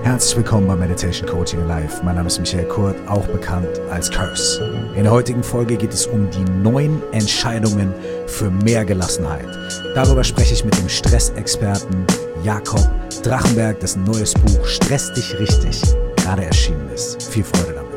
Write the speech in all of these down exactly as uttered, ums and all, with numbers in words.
Herzlich willkommen bei Meditation Coaching Live. Mein Name ist Michael Kurt, auch bekannt als Curse. In der heutigen Folge geht es um die neun Entscheidungen für mehr Gelassenheit. Darüber spreche ich mit dem Stressexperten Jakob Drachenberg, dessen neues Buch Stress dich richtig gerade erschienen ist. Viel Freude damit.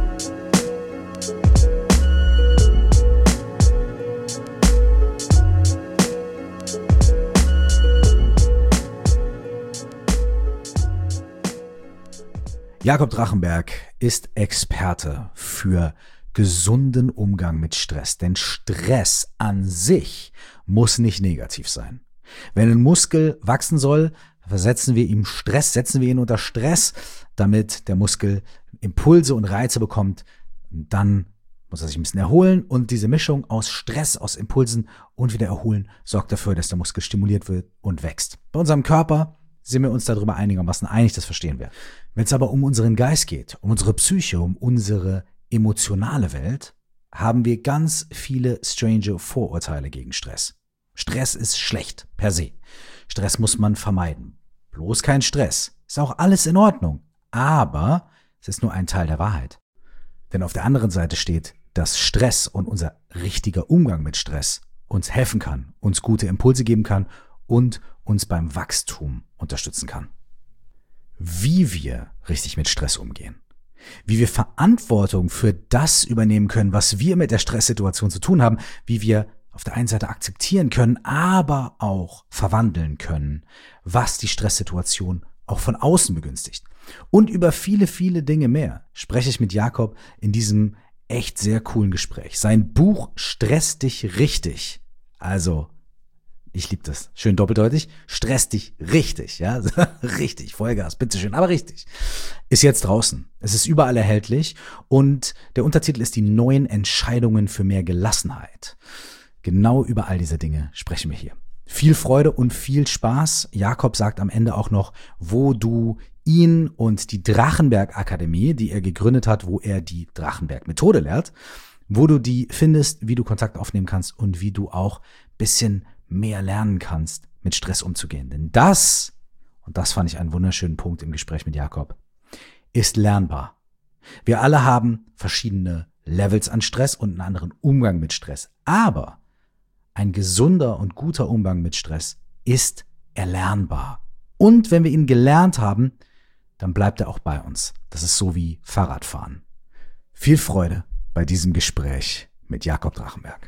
Jakob Drachenberg ist Experte für gesunden Umgang mit Stress, denn Stress an sich muss nicht negativ sein. Wenn ein Muskel wachsen soll, versetzen wir ihm Stress, setzen wir ihn unter Stress, damit der Muskel Impulse und Reize bekommt. Dann muss er sich ein bisschen erholen und diese Mischung aus Stress, aus Impulsen und wieder erholen sorgt dafür, dass der Muskel stimuliert wird und wächst. Bei unserem Körper sind wir uns darüber einigermaßen einig, das verstehen wir. Wenn es aber um unseren Geist geht, um unsere Psyche, um unsere emotionale Welt, haben wir ganz viele strange Vorurteile gegen Stress. Stress ist schlecht, per se. Stress muss man vermeiden. Bloß kein Stress. Ist auch alles in Ordnung. Aber es ist nur ein Teil der Wahrheit. Denn auf der anderen Seite steht, dass Stress und unser richtiger Umgang mit Stress uns helfen kann, uns gute Impulse geben kann und uns beim Wachstum unterstützen kann. Wie wir richtig mit Stress umgehen, wie wir Verantwortung für das übernehmen können, was wir mit der Stresssituation zu tun haben, wie wir auf der einen Seite akzeptieren können, aber auch verwandeln können, was die Stresssituation auch von außen begünstigt. Und über viele, viele Dinge mehr spreche ich mit Jakob in diesem echt sehr coolen Gespräch. Sein Buch Stress dich richtig, also ich liebe das. Schön doppeldeutig. Stress dich richtig, ja. Richtig, Vollgas, bitteschön, aber richtig. Ist jetzt draußen. Es ist überall erhältlich und der Untertitel ist die neun Entscheidungen für mehr Gelassenheit. Genau über all diese Dinge sprechen wir hier. Viel Freude und viel Spaß. Jakob sagt am Ende auch noch, wo du ihn und die Drachenberg Akademie, die er gegründet hat, wo er die Drachenberg Methode lehrt, wo du die findest, wie du Kontakt aufnehmen kannst und wie du auch bisschen mehr lernen kannst, mit Stress umzugehen. Denn das, und das fand ich einen wunderschönen Punkt im Gespräch mit Jakob, ist lernbar. Wir alle haben verschiedene Levels an Stress und einen anderen Umgang mit Stress. Aber ein gesunder und guter Umgang mit Stress ist erlernbar. Und wenn wir ihn gelernt haben, dann bleibt er auch bei uns. Das ist so wie Fahrradfahren. Viel Freude bei diesem Gespräch mit Jakob Drachenberg.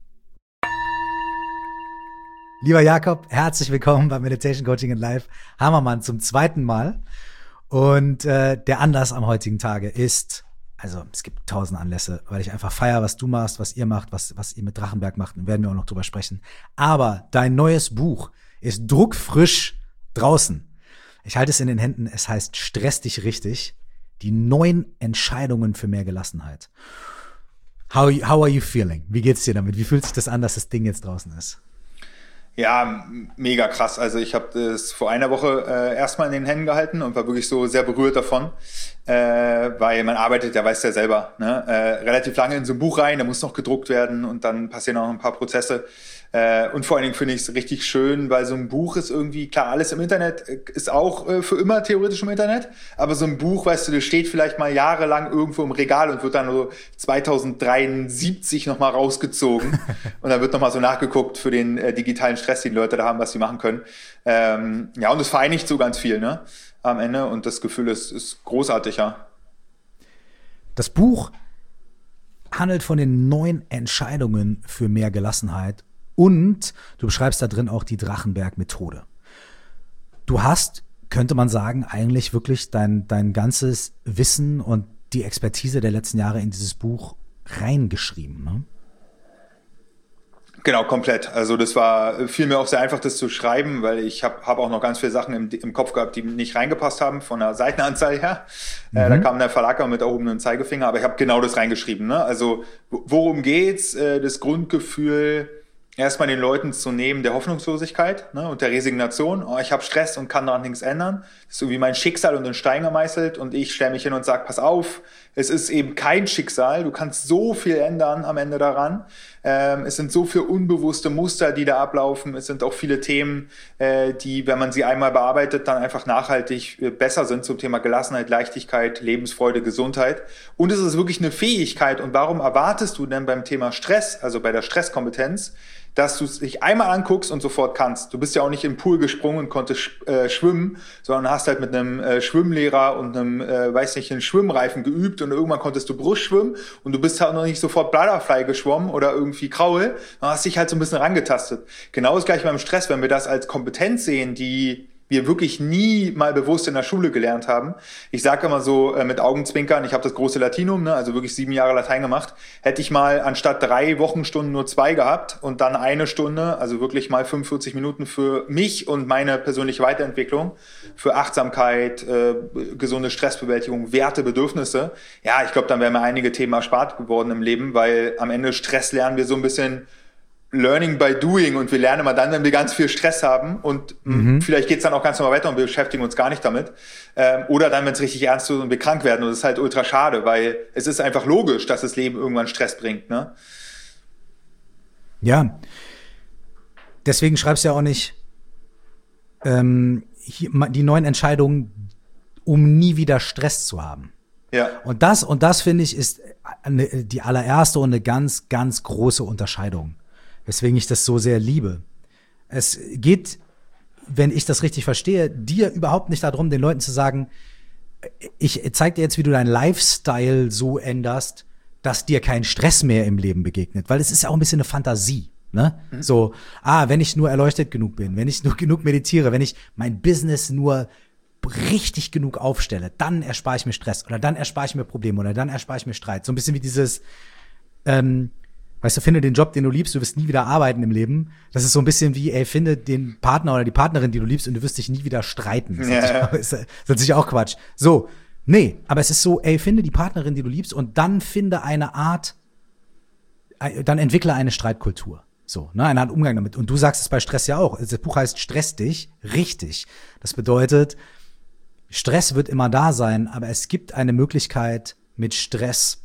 Lieber Jakob, herzlich willkommen bei Meditation Coaching in Live. Hammermann zum zweiten Mal. Und äh, der Anlass am heutigen Tage ist, also es gibt tausend Anlässe, weil ich einfach feiere, was du machst, was ihr macht, was, was ihr mit Drachenberg macht. Und werden wir auch noch drüber sprechen. Aber dein neues Buch ist druckfrisch draußen. Ich halte es in den Händen. Es heißt Stress dich richtig. Die neun Entscheidungen für mehr Gelassenheit. How, how are you feeling? Wie geht's dir damit? Wie fühlt sich das an, dass das Ding jetzt draußen ist? Ja, mega krass. Also ich habe das vor einer Woche äh, erstmal in den Händen gehalten und war wirklich so sehr berührt davon, äh, weil man arbeitet, ja weiß ja selber, ne? äh, relativ lange in so ein Buch rein, da muss noch gedruckt werden und dann passieren auch ein paar Prozesse. Äh, und vor allen Dingen finde ich es richtig schön, weil so ein Buch ist irgendwie, klar, alles im Internet ist auch äh, für immer theoretisch im Internet, aber so ein Buch, weißt du, das steht vielleicht mal jahrelang irgendwo im Regal und wird dann so zweitausenddreiundsiebzig nochmal rausgezogen und dann wird nochmal so nachgeguckt für den äh, digitalen Stress, den die Leute da haben, was sie machen können. Ähm, ja, und es vereinigt so ganz viel, ne, am Ende und das Gefühl ist, ist großartig, ja. Das Buch handelt von den neun Entscheidungen für mehr Gelassenheit. Und du beschreibst da drin auch die Drachenberg-Methode. Du hast, könnte man sagen, eigentlich wirklich dein, dein ganzes Wissen und die Expertise der letzten Jahre in dieses Buch reingeschrieben, ne? Genau, komplett. Also das war fiel mir auch sehr einfach, das zu schreiben, weil ich habe hab auch noch ganz viele Sachen im, im Kopf gehabt, die nicht reingepasst haben von der Seitenanzahl her. Mhm. Äh, da kam der Verlag auch mit erhobenem Zeigefinger, aber ich habe genau das reingeschrieben, ne? Also worum geht's? Äh, das Grundgefühl, erstmal den Leuten zu nehmen der Hoffnungslosigkeit, ne, und der Resignation. Oh, ich habe Stress und kann daran nichts ändern. Das ist so wie mein Schicksal und in Stein gemeißelt und ich stelle mich hin und sage, pass auf, es ist eben kein Schicksal. Du kannst so viel ändern am Ende daran. Ähm, es sind so viele unbewusste Muster, die da ablaufen. Es sind auch viele Themen, äh, die, wenn man sie einmal bearbeitet, dann einfach nachhaltig äh, besser sind zum Thema Gelassenheit, Leichtigkeit, Lebensfreude, Gesundheit. Und es ist wirklich eine Fähigkeit. Und warum erwartest du denn beim Thema Stress, also bei der Stresskompetenz, dass du es dich einmal anguckst und sofort kannst? Du bist ja auch nicht im Pool gesprungen und konntest äh, schwimmen, sondern hast halt mit einem äh, Schwimmlehrer und einem, äh, weiß nicht, einem Schwimmreifen geübt und irgendwann konntest du Brust schwimmen und du bist halt noch nicht sofort Butterfly geschwommen oder irgendwie Kraul, dann hast dich halt so ein bisschen rangetastet. Genau das gleiche beim Stress, wenn wir das als Kompetenz sehen, die wir wirklich nie mal bewusst in der Schule gelernt haben. Ich sage immer so äh, mit Augenzwinkern, ich habe das große Latinum, ne, also wirklich sieben Jahre Latein gemacht, hätte ich mal anstatt drei Wochenstunden nur zwei gehabt und dann eine Stunde, also wirklich mal fünfundvierzig Minuten für mich und meine persönliche Weiterentwicklung, für Achtsamkeit, äh, gesunde Stressbewältigung, Werte, Bedürfnisse. Ja, ich glaube, dann wären mir einige Themen erspart geworden im Leben, weil am Ende Stress lernen wir so ein bisschen Learning by doing und wir lernen immer dann, wenn wir ganz viel Stress haben und mhm. vielleicht geht's dann auch ganz normal weiter und wir beschäftigen uns gar nicht damit. Ähm, oder dann, wenn es richtig ernst wird und wir krank werden und das ist halt ultra schade, weil es ist einfach logisch, dass das Leben irgendwann Stress bringt, ne? Ja, deswegen schreibst du ja auch nicht ähm, hier, die neuen Entscheidungen, um nie wieder Stress zu haben. Ja. Und das, und das finde ich, ist eine, die allererste und eine ganz, ganz große Unterscheidung. Weswegen ich das so sehr liebe. Es geht, wenn ich das richtig verstehe, dir überhaupt nicht darum, den Leuten zu sagen, ich zeig dir jetzt, wie du deinen Lifestyle so änderst, dass dir kein Stress mehr im Leben begegnet. Weil es ist ja auch ein bisschen eine Fantasie. Ne? Mhm. So, ah, wenn ich nur erleuchtet genug bin, wenn ich nur genug meditiere, wenn ich mein Business nur richtig genug aufstelle, dann erspare ich mir Stress oder dann erspare ich mir Probleme oder dann erspare ich mir Streit. So ein bisschen wie dieses, ähm, weißt du, finde den Job, den du liebst, du wirst nie wieder arbeiten im Leben. Das ist so ein bisschen wie, ey, finde den Partner oder die Partnerin, die du liebst und du wirst dich nie wieder streiten. Das, ja. ist, das ist natürlich auch Quatsch. So, nee, aber es ist so, ey, finde die Partnerin, die du liebst und dann finde eine Art, dann entwickle eine Streitkultur. So, ne, eine Art Umgang damit. Und du sagst es bei Stress ja auch. Das Buch heißt Stress dich, richtig. Das bedeutet, Stress wird immer da sein, aber es gibt eine Möglichkeit, mit Stress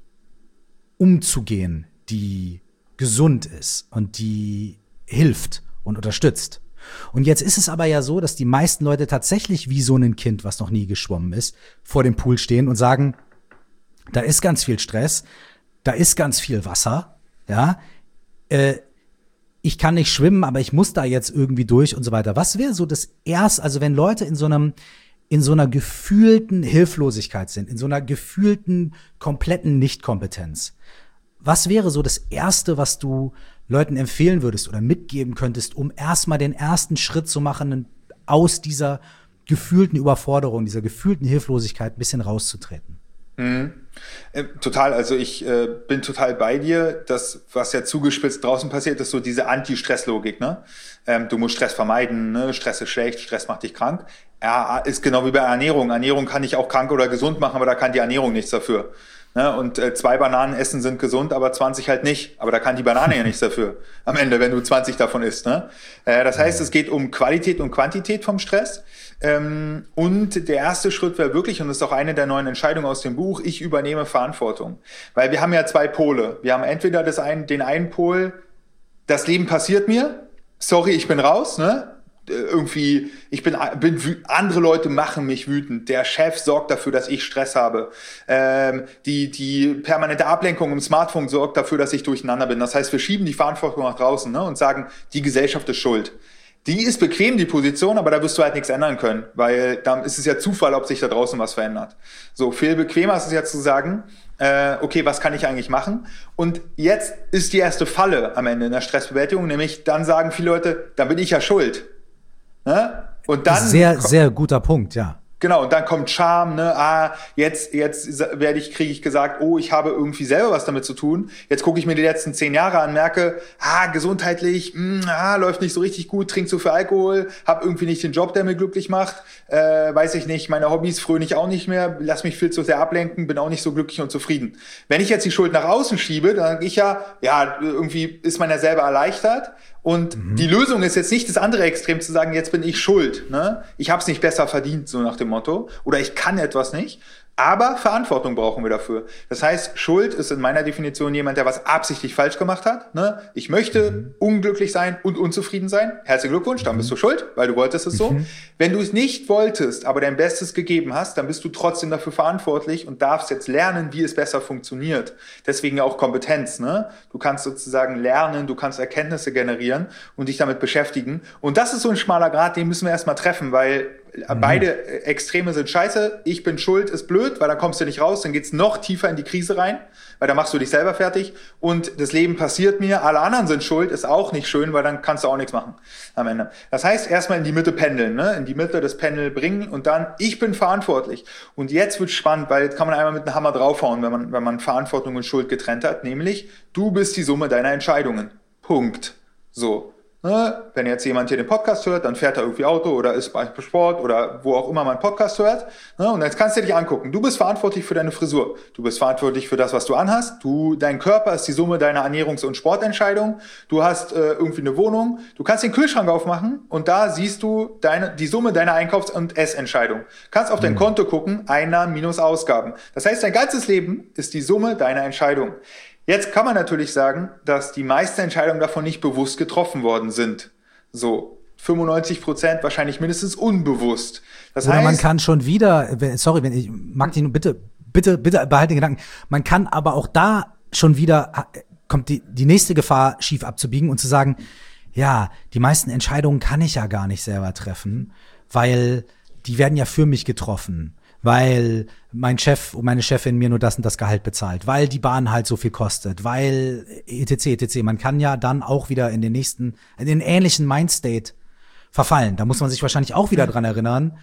umzugehen, die gesund ist und die hilft und unterstützt. Und jetzt ist es aber ja so, dass die meisten Leute tatsächlich wie so ein Kind, was noch nie geschwommen ist, vor dem Pool stehen und sagen, da ist ganz viel Stress, da ist ganz viel Wasser, ja, äh, ich kann nicht schwimmen, aber ich muss da jetzt irgendwie durch und so weiter. Was wäre so das erste, also wenn Leute in so einem in so einer gefühlten Hilflosigkeit sind, in so einer gefühlten kompletten Nichtkompetenz. Was wäre so das Erste, was du Leuten empfehlen würdest oder mitgeben könntest, um erstmal den ersten Schritt zu machen, aus dieser gefühlten Überforderung, dieser gefühlten Hilflosigkeit ein bisschen rauszutreten? Mhm. Äh, total, also ich äh, bin total bei dir. Das, was ja zugespitzt draußen passiert, ist so diese Anti-Stress-Logik, ne? Ähm, du musst Stress vermeiden, ne? Stress ist schlecht, Stress macht dich krank. Ja, ist genau wie bei Ernährung. Ernährung kann dich auch krank oder gesund machen, aber da kann die Ernährung nichts dafür. Ne? Und äh, zwei Bananen essen sind gesund, aber zwanzig halt nicht. Aber da kann die Banane ja nichts dafür am Ende, wenn du zwanzig davon isst. Ne? Äh, das heißt, es geht um Qualität und Quantität vom Stress. Ähm, und der erste Schritt wäre wirklich, und das ist auch eine der neuen Entscheidungen aus dem Buch, ich übernehme Verantwortung. Weil wir haben ja zwei Pole. Wir haben entweder das einen, den einen Pol, das Leben passiert mir, sorry, ich bin raus, ne? Irgendwie, ich bin, bin andere Leute machen mich wütend. Der Chef sorgt dafür, dass ich Stress habe. Ähm, die die permanente Ablenkung im Smartphone sorgt dafür, dass ich durcheinander bin. Das heißt, wir schieben die Verantwortung nach draußen, ne, und sagen, die Gesellschaft ist schuld. Die ist bequem, die Position, aber da wirst du halt nichts ändern können, weil dann ist es ja Zufall, ob sich da draußen was verändert. So, viel bequemer ist es ja zu sagen, äh, okay, was kann ich eigentlich machen? Und jetzt ist die erste Falle am Ende in der Stressbewältigung, nämlich dann sagen viele Leute, dann bin ich ja schuld. Ne? Und dann sehr, sehr guter Punkt, ja. Genau, und dann kommt Scham, ne, ah, jetzt, jetzt werde ich, kriege ich gesagt, oh, ich habe irgendwie selber was damit zu tun. Jetzt gucke ich mir die letzten zehn Jahre an, merke, ah, gesundheitlich, mh, ah, läuft nicht so richtig gut, trink zu viel Alkohol, hab irgendwie nicht den Job, der mir glücklich macht, äh, weiß ich nicht, meine Hobbys fröne ich auch nicht mehr, lass mich viel zu sehr ablenken, bin auch nicht so glücklich und zufrieden. Wenn ich jetzt die Schuld nach außen schiebe, dann sage ich ja, ja, irgendwie ist man ja selber erleichtert. Und mhm. die Lösung ist jetzt nicht das andere Extrem zu sagen, jetzt bin ich schuld. Ne? Ich habe es nicht besser verdient, so nach dem Motto. Oder ich kann etwas nicht. Aber Verantwortung brauchen wir dafür. Das heißt, Schuld ist in meiner Definition jemand, der was absichtlich falsch gemacht hat. Ne? Ich möchte mhm. unglücklich sein und unzufrieden sein. Herzlichen Glückwunsch, dann bist du schuld, weil du wolltest es so. Mhm. Wenn du es nicht wolltest, aber dein Bestes gegeben hast, dann bist du trotzdem dafür verantwortlich und darfst jetzt lernen, wie es besser funktioniert. Deswegen auch Kompetenz. Ne? Du kannst sozusagen lernen, du kannst Erkenntnisse generieren und dich damit beschäftigen. Und das ist so ein schmaler Grat, den müssen wir erstmal treffen, weil Mhm. beide Extreme sind scheiße. Ich bin schuld, ist blöd, weil dann kommst du nicht raus, dann geht's noch tiefer in die Krise rein, weil dann machst du dich selber fertig und das Leben passiert mir, alle anderen sind schuld, ist auch nicht schön, weil dann kannst du auch nichts machen am Ende. Das heißt, erstmal in die Mitte pendeln, ne? In die Mitte das Pendel bringen und dann, ich bin verantwortlich. Und jetzt wird's spannend, weil jetzt kann man einmal mit einem Hammer draufhauen, wenn man, wenn man Verantwortung und Schuld getrennt hat, nämlich, du bist die Summe deiner Entscheidungen. Punkt. So. Wenn jetzt jemand hier den Podcast hört, dann fährt er irgendwie Auto oder ist bei Sport oder wo auch immer man Podcast hört. Und jetzt kannst du dich angucken. Du bist verantwortlich für deine Frisur. Du bist verantwortlich für das, was du anhast. Du, dein Körper ist die Summe deiner Ernährungs- und Sportentscheidungen. Du hast äh, irgendwie eine Wohnung. Du kannst den Kühlschrank aufmachen und da siehst du deine, die Summe deiner Einkaufs- und Essentscheidung. Kannst auf dein mhm. Konto gucken, Einnahmen minus Ausgaben. Das heißt, dein ganzes Leben ist die Summe deiner Entscheidungen. Jetzt kann man natürlich sagen, dass die meisten Entscheidungen davon nicht bewusst getroffen worden sind. So fünfundneunzig Prozent wahrscheinlich mindestens unbewusst. Das Oder heißt, man kann schon wieder, sorry, wenn ich mag dich nur bitte, bitte, bitte behalte den Gedanken. Man kann aber auch da schon wieder kommt die die nächste Gefahr, schief abzubiegen und zu sagen, ja, die meisten Entscheidungen kann ich ja gar nicht selber treffen, weil die werden ja für mich getroffen. Weil mein Chef und meine Chefin mir nur das und das Gehalt bezahlt, weil die Bahn halt so viel kostet, weil etc. etc. Man kann ja dann auch wieder in den nächsten, in den ähnlichen Mindstate verfallen. Da muss man sich wahrscheinlich auch wieder dran erinnern.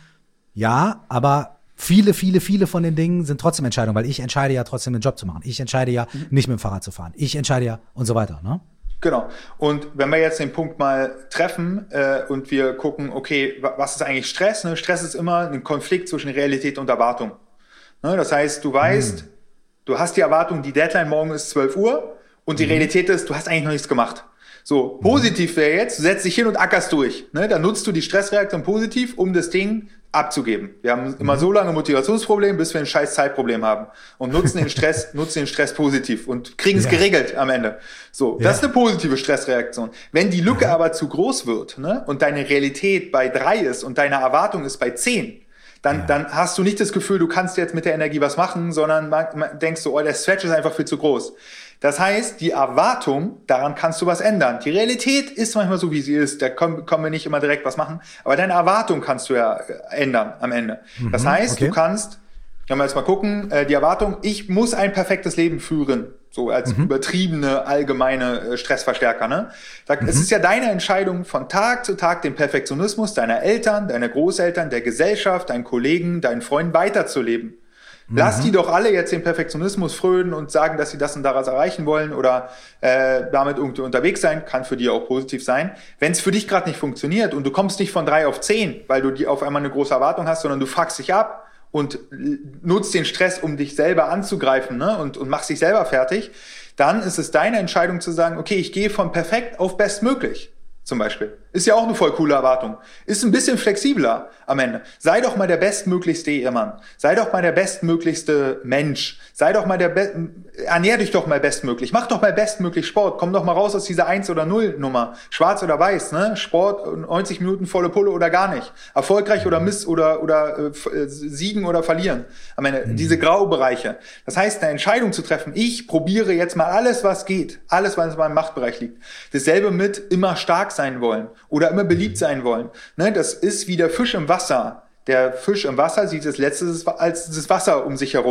Ja, aber viele, viele, viele von den Dingen sind trotzdem Entscheidungen, weil ich entscheide ja trotzdem den Job zu machen. Ich entscheide ja nicht mit dem Fahrrad zu fahren. Ich entscheide ja und so weiter, ne? Genau. Und wenn wir jetzt den Punkt mal treffen äh, und wir gucken, okay, was ist eigentlich Stress? Ne? Stress ist immer ein Konflikt zwischen Realität und Erwartung. Ne? Das heißt, du weißt, hm. du hast die Erwartung, die Deadline morgen ist zwölf Uhr und die hm. Realität ist, du hast eigentlich noch nichts gemacht. So, positiv wäre jetzt, du setzt dich hin und ackerst durch. Ne? Dann nutzt du die Stressreaktion positiv, um das Ding abzugeben. Wir haben immer so lange Motivationsproblem, bis wir ein scheiß Zeitproblem haben und nutzen den Stress, nutzen den Stress positiv und kriegen es ja. geregelt am Ende. So, das ja. ist eine positive Stressreaktion. Wenn die Lücke ja. aber zu groß wird, ne, und deine Realität bei drei ist und deine Erwartung ist bei zehn, dann, ja. dann hast du nicht das Gefühl, du kannst jetzt mit der Energie was machen, sondern man, man denkst du, oh, der Stretch ist einfach viel zu groß. Das heißt, die Erwartung, daran kannst du was ändern. Die Realität ist manchmal so, wie sie ist. Da können, können wir nicht immer direkt was machen. Aber deine Erwartung kannst du ja ändern am Ende. Mhm, das heißt, okay. du kannst, wenn wir jetzt mal gucken, die Erwartung, ich muss ein perfektes Leben führen. So als mhm. übertriebene, allgemeine Stressverstärker. Ne? Mhm. Es ist ja deine Entscheidung, von Tag zu Tag den Perfektionismus deiner Eltern, deiner Großeltern, der Gesellschaft, deinen Kollegen, deinen Freunden weiterzuleben. Lass mhm. die doch alle jetzt den Perfektionismus frönen und sagen, dass sie das und daraus erreichen wollen oder äh, damit irgendwie unterwegs sein, kann für die auch positiv sein. Wenn es für dich gerade nicht funktioniert und du kommst nicht von drei auf zehn, weil du die auf einmal eine große Erwartung hast, sondern du fuckst dich ab und nutzt den Stress, um dich selber anzugreifen, ne, und, und machst dich selber fertig, dann ist es deine Entscheidung zu sagen, okay, ich gehe von perfekt auf bestmöglich. Zum Beispiel. Ist ja auch eine voll coole Erwartung. Ist ein bisschen flexibler am Ende. Sei doch mal der bestmöglichste Ehemann. Sei doch mal der bestmöglichste Mensch. Sei doch mal der Be- ernähr dich doch mal bestmöglich. Mach doch mal bestmöglich Sport. Komm doch mal raus aus dieser eins oder null Nummer. Schwarz oder weiß, ne? Sport, neunzig Minuten volle Pulle oder gar nicht. Erfolgreich oder Miss oder, oder äh, siegen oder verlieren. Am Ende, mhm. diese Graubereiche. Das heißt, eine Entscheidung zu treffen. Ich probiere jetzt mal alles, was geht. Alles, was in meinem Machtbereich liegt. Dasselbe mit immer stark sein wollen oder immer beliebt sein wollen. Ne, das ist wie der Fisch im Wasser. Der Fisch im Wasser sieht das Letzte als das Wasser um sich herum.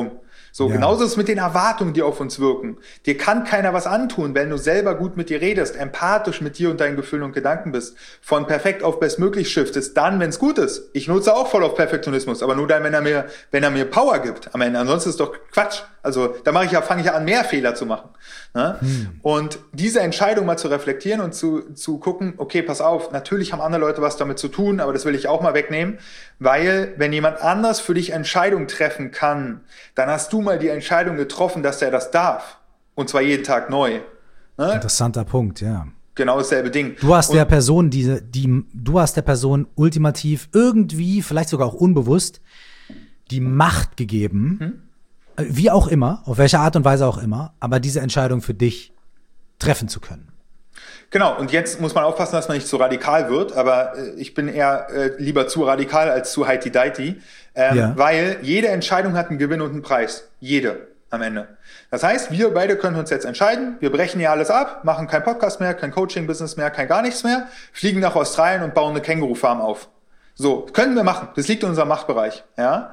So, Ja. genauso ist es mit den Erwartungen, die auf uns wirken. Dir kann keiner was antun, wenn du selber gut mit dir redest, empathisch mit dir und deinen Gefühlen und Gedanken bist, von perfekt auf bestmöglich shiftest, dann, wenn es gut ist. Ich nutze auch voll auf Perfektionismus, aber nur dann, wenn er mir, wenn er mir Power gibt am Ende. Ansonsten ist es doch Quatsch. Also da mache ich ja, fange ich ja an, mehr Fehler zu machen. Ne? Hm. Und diese Entscheidung mal zu reflektieren und zu, zu gucken, okay, pass auf, natürlich haben andere Leute was damit zu tun, aber das will ich auch mal wegnehmen, weil wenn jemand anders für dich Entscheidungen treffen kann, dann hast du mal die Entscheidung getroffen, dass er das darf. Und zwar jeden Tag neu. Ne? Interessanter Punkt, ja. Genau dasselbe Ding. Du hast und, der Person diese, die, du hast der Person ultimativ irgendwie, vielleicht sogar auch unbewusst, die Macht gegeben, hm? wie auch immer, auf welche Art und Weise auch immer, aber diese Entscheidung für dich treffen zu können. Genau, und jetzt muss man aufpassen, dass man nicht zu radikal wird, aber äh, ich bin eher äh, lieber zu radikal als zu heiti-deiti, ähm, ja. weil jede Entscheidung hat einen Gewinn und einen Preis. Jede am Ende. Das heißt, wir beide können uns jetzt entscheiden, wir brechen hier alles ab, machen kein Podcast mehr, kein Coaching-Business mehr, kein gar nichts mehr, fliegen nach Australien und bauen eine Känguru-Farm auf. So, können wir machen. Das liegt in unserem Machtbereich, ja.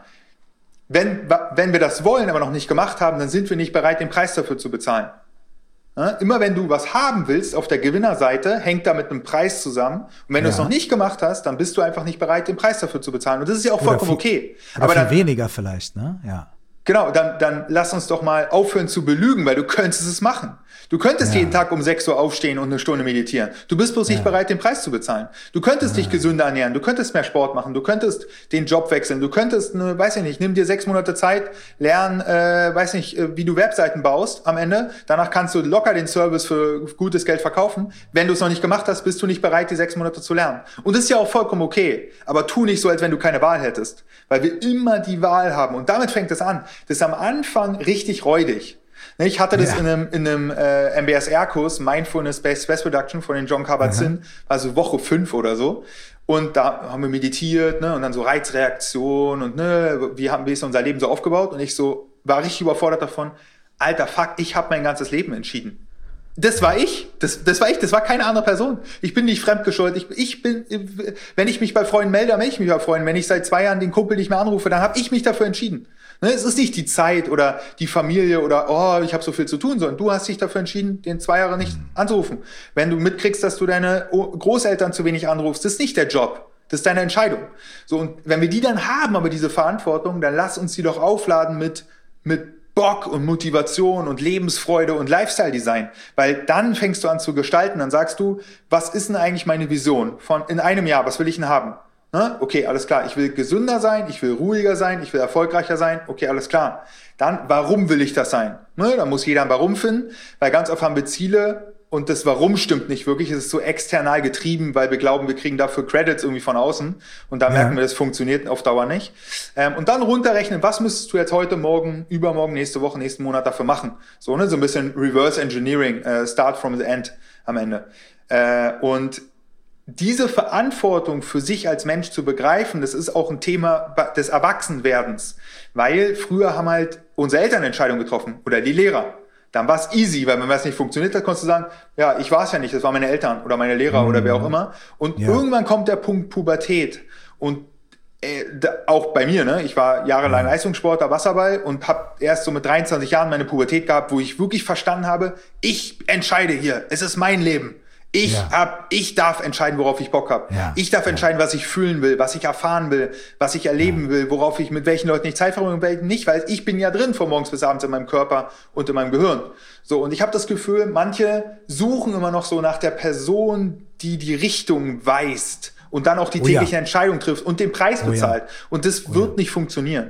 Wenn, wenn wir das wollen, aber noch nicht gemacht haben, dann sind wir nicht bereit, den Preis dafür zu bezahlen. Ja, immer wenn du was haben willst, auf der Gewinnerseite, hängt da mit einem Preis zusammen. Und wenn ja. du es noch nicht gemacht hast, dann bist du einfach nicht bereit, den Preis dafür zu bezahlen. Und das ist ja auch vollkommen viel, okay. Oder aber viel dann, weniger vielleicht, ne? Ja. Genau, dann, dann lass uns doch mal aufhören zu belügen, weil du könntest es machen. Du könntest ja. jeden Tag um sechs Uhr aufstehen und eine Stunde meditieren. Du bist bloß nicht ja. bereit, den Preis zu bezahlen. Du könntest ja. dich gesünder ernähren, du könntest mehr Sport machen, du könntest den Job wechseln, du könntest, ne, weiß ich nicht, nimm dir sechs Monate Zeit, lern, äh, weiß nicht, wie du Webseiten baust am Ende. Danach kannst du locker den Service für gutes Geld verkaufen. Wenn du es noch nicht gemacht hast, bist du nicht bereit, die sechs Monate zu lernen. Und das ist ja auch vollkommen okay. Aber tu nicht so, als wenn du keine Wahl hättest. Weil wir immer die Wahl haben. Und damit fängt es an. Das ist am Anfang richtig räudig. Ich hatte das ja. in einem, in einem äh, M B S R-Kurs, Mindfulness-Based Stress Reduction von den John Kabat-Zinn, also Woche fünf oder so. Und da haben wir meditiert, ne, und dann so Reizreaktion und ne, wie haben wir ist unser Leben so aufgebaut? Und ich so war richtig überfordert davon. Alter, fuck, ich habe mein ganzes Leben entschieden. Das war ich. Das, das war ich. Das war keine andere Person. Ich bin nicht fremdgeschuldet. Ich, ich bin, wenn ich mich bei Freunden melde, dann melde ich mich bei Freunden. Wenn ich seit zwei Jahren den Kumpel nicht mehr anrufe, dann habe ich mich dafür entschieden. Ne, es ist nicht die Zeit oder die Familie oder oh, ich habe so viel zu tun, sondern du hast dich dafür entschieden, den zwei Jahre nicht anzurufen. Wenn du mitkriegst, dass du deine Großeltern zu wenig anrufst, das ist nicht der Job. Das ist deine Entscheidung. So, und wenn wir die dann haben, aber diese Verantwortung, dann lass uns die doch aufladen mit, mit Bock und Motivation und Lebensfreude und Lifestyle-Design. Weil dann fängst du an zu gestalten, dann sagst du, was ist denn eigentlich meine Vision von in einem Jahr, was will ich denn haben? Okay, alles klar. Ich will gesünder sein, ich will ruhiger sein, ich will erfolgreicher sein. Okay, alles klar. Dann, warum will ich das sein? Ne, da muss jeder ein Warum finden, weil ganz oft haben wir Ziele und das Warum stimmt nicht wirklich. Es ist so external getrieben, weil wir glauben, wir kriegen dafür Credits irgendwie von außen und da ja. merken wir, das funktioniert auf Dauer nicht. Und dann runterrechnen, was müsstest du jetzt heute, morgen, übermorgen, nächste Woche, nächsten Monat dafür machen? So, ne, so ein bisschen Reverse Engineering, uh, start from the end am Ende. Uh, und diese Verantwortung für sich als Mensch zu begreifen, das ist auch ein Thema des Erwachsenwerdens. Weil früher haben halt unsere Eltern Entscheidungen getroffen oder die Lehrer. Dann war es easy, weil wenn was nicht funktioniert hat, konntest du sagen, ja, ich war es ja nicht, das waren meine Eltern oder meine Lehrer mhm. oder wer auch immer. Und ja. irgendwann kommt der Punkt Pubertät. Und äh, da, auch bei mir, ne, ich war jahrelang mhm. Leistungssportler, Wasserball und habe erst so mit dreiundzwanzig Jahren meine Pubertät gehabt, wo ich wirklich verstanden habe, ich entscheide hier, es ist mein Leben. Ich ja. hab, ich darf entscheiden, worauf ich Bock habe. Ja. Ich darf ja. entscheiden, was ich fühlen will, was ich erfahren will, was ich erleben ja. will, worauf ich mit welchen Leuten ich Zeit verbringe und welchen nicht, weil ich bin ja drin von morgens bis abends in meinem Körper und in meinem Gehirn. So, und ich habe das Gefühl, manche suchen immer noch so nach der Person, die die Richtung weist und dann auch die tägliche oh ja. Entscheidung trifft und den Preis oh bezahlt. Ja. Und das oh wird ja. nicht funktionieren.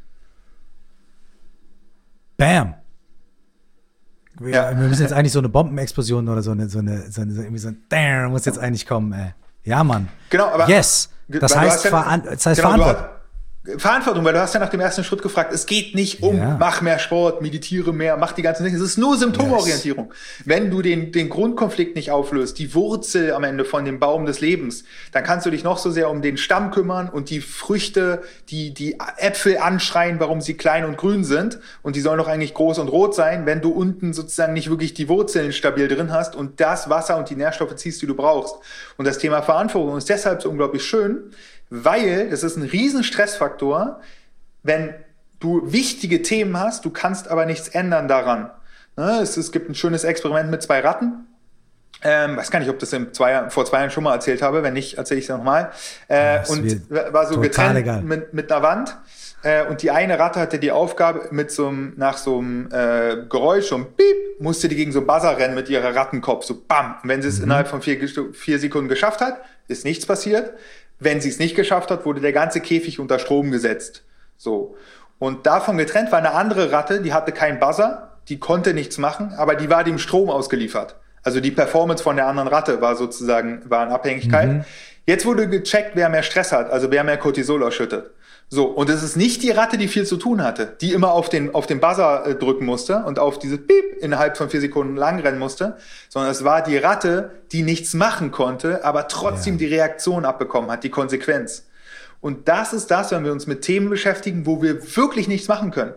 Bam. Ja. Wir müssen jetzt eigentlich so eine Bombenexplosion oder so eine, so eine, so eine irgendwie so ein Damn, muss jetzt eigentlich kommen, ey. Ja, Mann. Genau, aber. Yes. Das heißt, ja, Veran- das heißt genau, Verantwortung. Verantwortung, weil du hast ja nach dem ersten Schritt gefragt, es geht nicht um, ja. mach mehr Sport, meditiere mehr, mach die ganzen Dinge. Es ist nur Symptomorientierung. Yes. Wenn du den, den Grundkonflikt nicht auflöst, die Wurzel am Ende von dem Baum des Lebens, dann kannst du dich noch so sehr um den Stamm kümmern und die Früchte, die, die Äpfel anschreien, warum sie klein und grün sind. Und die sollen doch eigentlich groß und rot sein, wenn du unten sozusagen nicht wirklich die Wurzeln stabil drin hast und das Wasser und die Nährstoffe ziehst, die du brauchst. Und das Thema Verantwortung ist deshalb so unglaublich schön, weil es ist ein riesen Stressfaktor, wenn du wichtige Themen hast, du kannst aber nichts ändern daran. Ne? Es, es gibt ein schönes Experiment mit zwei Ratten. Ähm, weiß gar nicht, ob das in zwei, vor zwei Jahren schon mal erzählt habe. Wenn nicht, erzähle ich es nochmal. Äh, und war so getrennt mit, mit einer Wand. Äh, und die eine Ratte hatte die Aufgabe, mit so einem, nach so einem äh, Geräusch, so einem Piep, musste die gegen so einen Buzzer rennen mit ihrer Rattenkopf. So bam. Und wenn sie es mhm. innerhalb von vier, vier Sekunden geschafft hat, ist nichts passiert. Wenn sie es nicht geschafft hat, wurde der ganze Käfig unter Strom gesetzt. So. Und davon getrennt war eine andere Ratte, die hatte keinen Buzzer, die konnte nichts machen, aber die war dem Strom ausgeliefert. Also die Performance von der anderen Ratte war sozusagen, war in Abhängigkeit. Mhm. Jetzt wurde gecheckt, wer mehr Stress hat, also wer mehr Cortisol ausschüttet. So, und es ist nicht die Ratte, die viel zu tun hatte, die immer auf den, auf den Buzzer äh, drücken musste und auf diese Piep innerhalb von vier Sekunden lang rennen musste, sondern es war die Ratte, die nichts machen konnte, aber trotzdem ja. die Reaktion abbekommen hat, die Konsequenz. Und das ist das, wenn wir uns mit Themen beschäftigen, wo wir wirklich nichts machen können.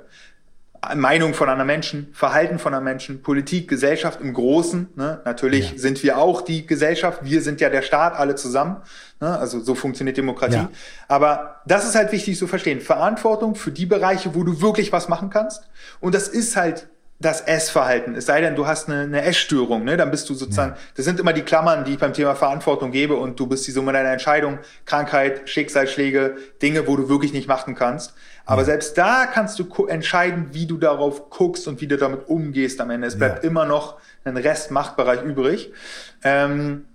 Meinung von anderen Menschen, Verhalten von anderen Menschen, Politik, Gesellschaft im Großen. Ne? Natürlich ja. sind wir auch die Gesellschaft, wir sind ja der Staat, alle zusammen. Ne? Also so funktioniert Demokratie. Ja. Aber das ist halt wichtig zu verstehen. Verantwortung für die Bereiche, wo du wirklich was machen kannst. Und das ist halt das Essverhalten. Es sei denn, du hast eine, eine Essstörung, ne? Dann bist du sozusagen, ja. das sind immer die Klammern, die ich beim Thema Verantwortung gebe, und du bist die Summe deiner Entscheidung, Krankheit, Schicksalsschläge, Dinge, wo du wirklich nicht machen kannst. Aber ja. selbst da kannst du entscheiden, wie du darauf guckst und wie du damit umgehst am Ende. Es bleibt ja. immer noch ein Restmachtbereich übrig. Ähm,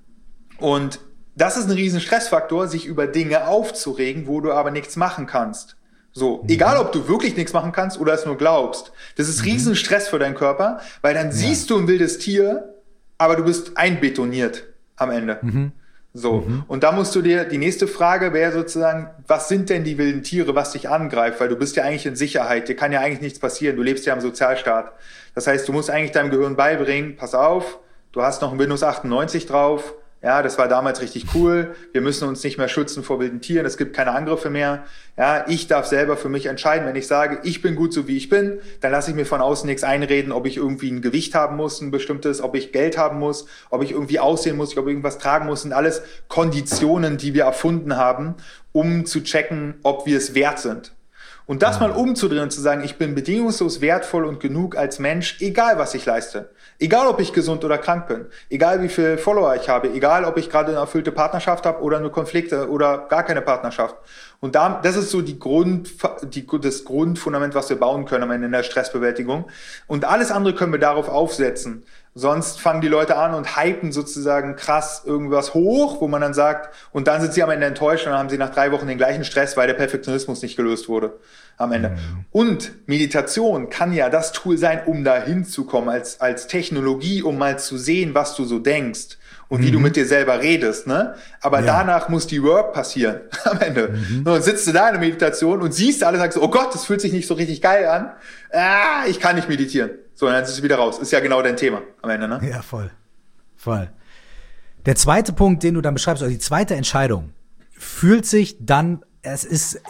und das ist ein riesen Stressfaktor, sich über Dinge aufzuregen, wo du aber nichts machen kannst. So, mhm. egal ob du wirklich nichts machen kannst oder es nur glaubst. Das ist riesen Stress für deinen Körper, weil dann ja. siehst du ein wildes Tier, aber du bist einbetoniert am Ende. Mhm. So, mhm. und da musst du dir, die nächste Frage wäre sozusagen, was sind denn die wilden Tiere, was dich angreift? Weil du bist ja eigentlich in Sicherheit, dir kann ja eigentlich nichts passieren, du lebst ja im Sozialstaat. Das heißt, du musst eigentlich deinem Gehirn beibringen, pass auf, du hast noch ein Windows achtundneunzig drauf, ja, das war damals richtig cool, wir müssen uns nicht mehr schützen vor wilden Tieren, es gibt keine Angriffe mehr. Ja, ich darf selber für mich entscheiden, wenn ich sage, ich bin gut so wie ich bin, dann lasse ich mir von außen nichts einreden, ob ich irgendwie ein Gewicht haben muss, ein bestimmtes, ob ich Geld haben muss, ob ich irgendwie aussehen muss, ob ich irgendwas tragen muss, sind alles Konditionen, die wir erfunden haben, um zu checken, ob wir es wert sind. Und das mal umzudrehen und zu sagen, ich bin bedingungslos wertvoll und genug als Mensch, egal was ich leiste. Egal, ob ich gesund oder krank bin. Egal, wie viele Follower ich habe. Egal, ob ich gerade eine erfüllte Partnerschaft habe oder nur Konflikte oder gar keine Partnerschaft. Und da, das ist so die Grund, die, das Grundfundament, was wir bauen können am Ende in der Stressbewältigung. Und alles andere können wir darauf aufsetzen. Sonst fangen die Leute an und hypen sozusagen krass irgendwas hoch, wo man dann sagt, und dann sind sie am Ende enttäuscht und dann haben sie nach drei Wochen den gleichen Stress, weil der Perfektionismus nicht gelöst wurde am Ende. Mhm. Und Meditation kann ja das Tool sein, um da hinzukommen, als, als Technologie, um mal zu sehen, was du so denkst und mhm. wie du mit dir selber redest, ne? Aber ja. danach muss die Work passieren am Ende. Mhm. Und sitzt du da in der Meditation und siehst alles, sagst so, oh Gott, das fühlt sich nicht so richtig geil an. Ah, ich kann nicht meditieren. So, und dann ist es wieder raus. Ist ja genau dein Thema am Ende, ne? Ja, voll. Voll. Der zweite Punkt, den du dann beschreibst, also die zweite Entscheidung, fühlt sich dann, es ist,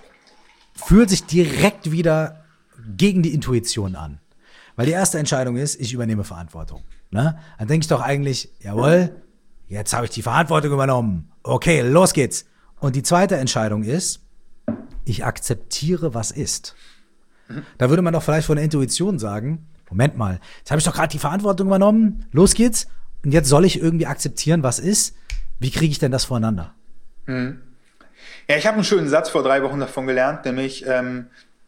fühlt sich direkt wieder gegen die Intuition an. Weil die erste Entscheidung ist, ich übernehme Verantwortung. Ne? Dann denke ich doch eigentlich, jawohl, jetzt habe ich die Verantwortung übernommen. Okay, los geht's. Und die zweite Entscheidung ist, ich akzeptiere, was ist. Da würde man doch vielleicht von der Intuition sagen, Moment mal, jetzt habe ich doch gerade die Verantwortung übernommen, los geht's. Und jetzt soll ich irgendwie akzeptieren, was ist. Wie kriege ich denn das voneinander? Mhm. Ja, ich habe einen schönen Satz vor drei Wochen davon gelernt, nämlich ähm,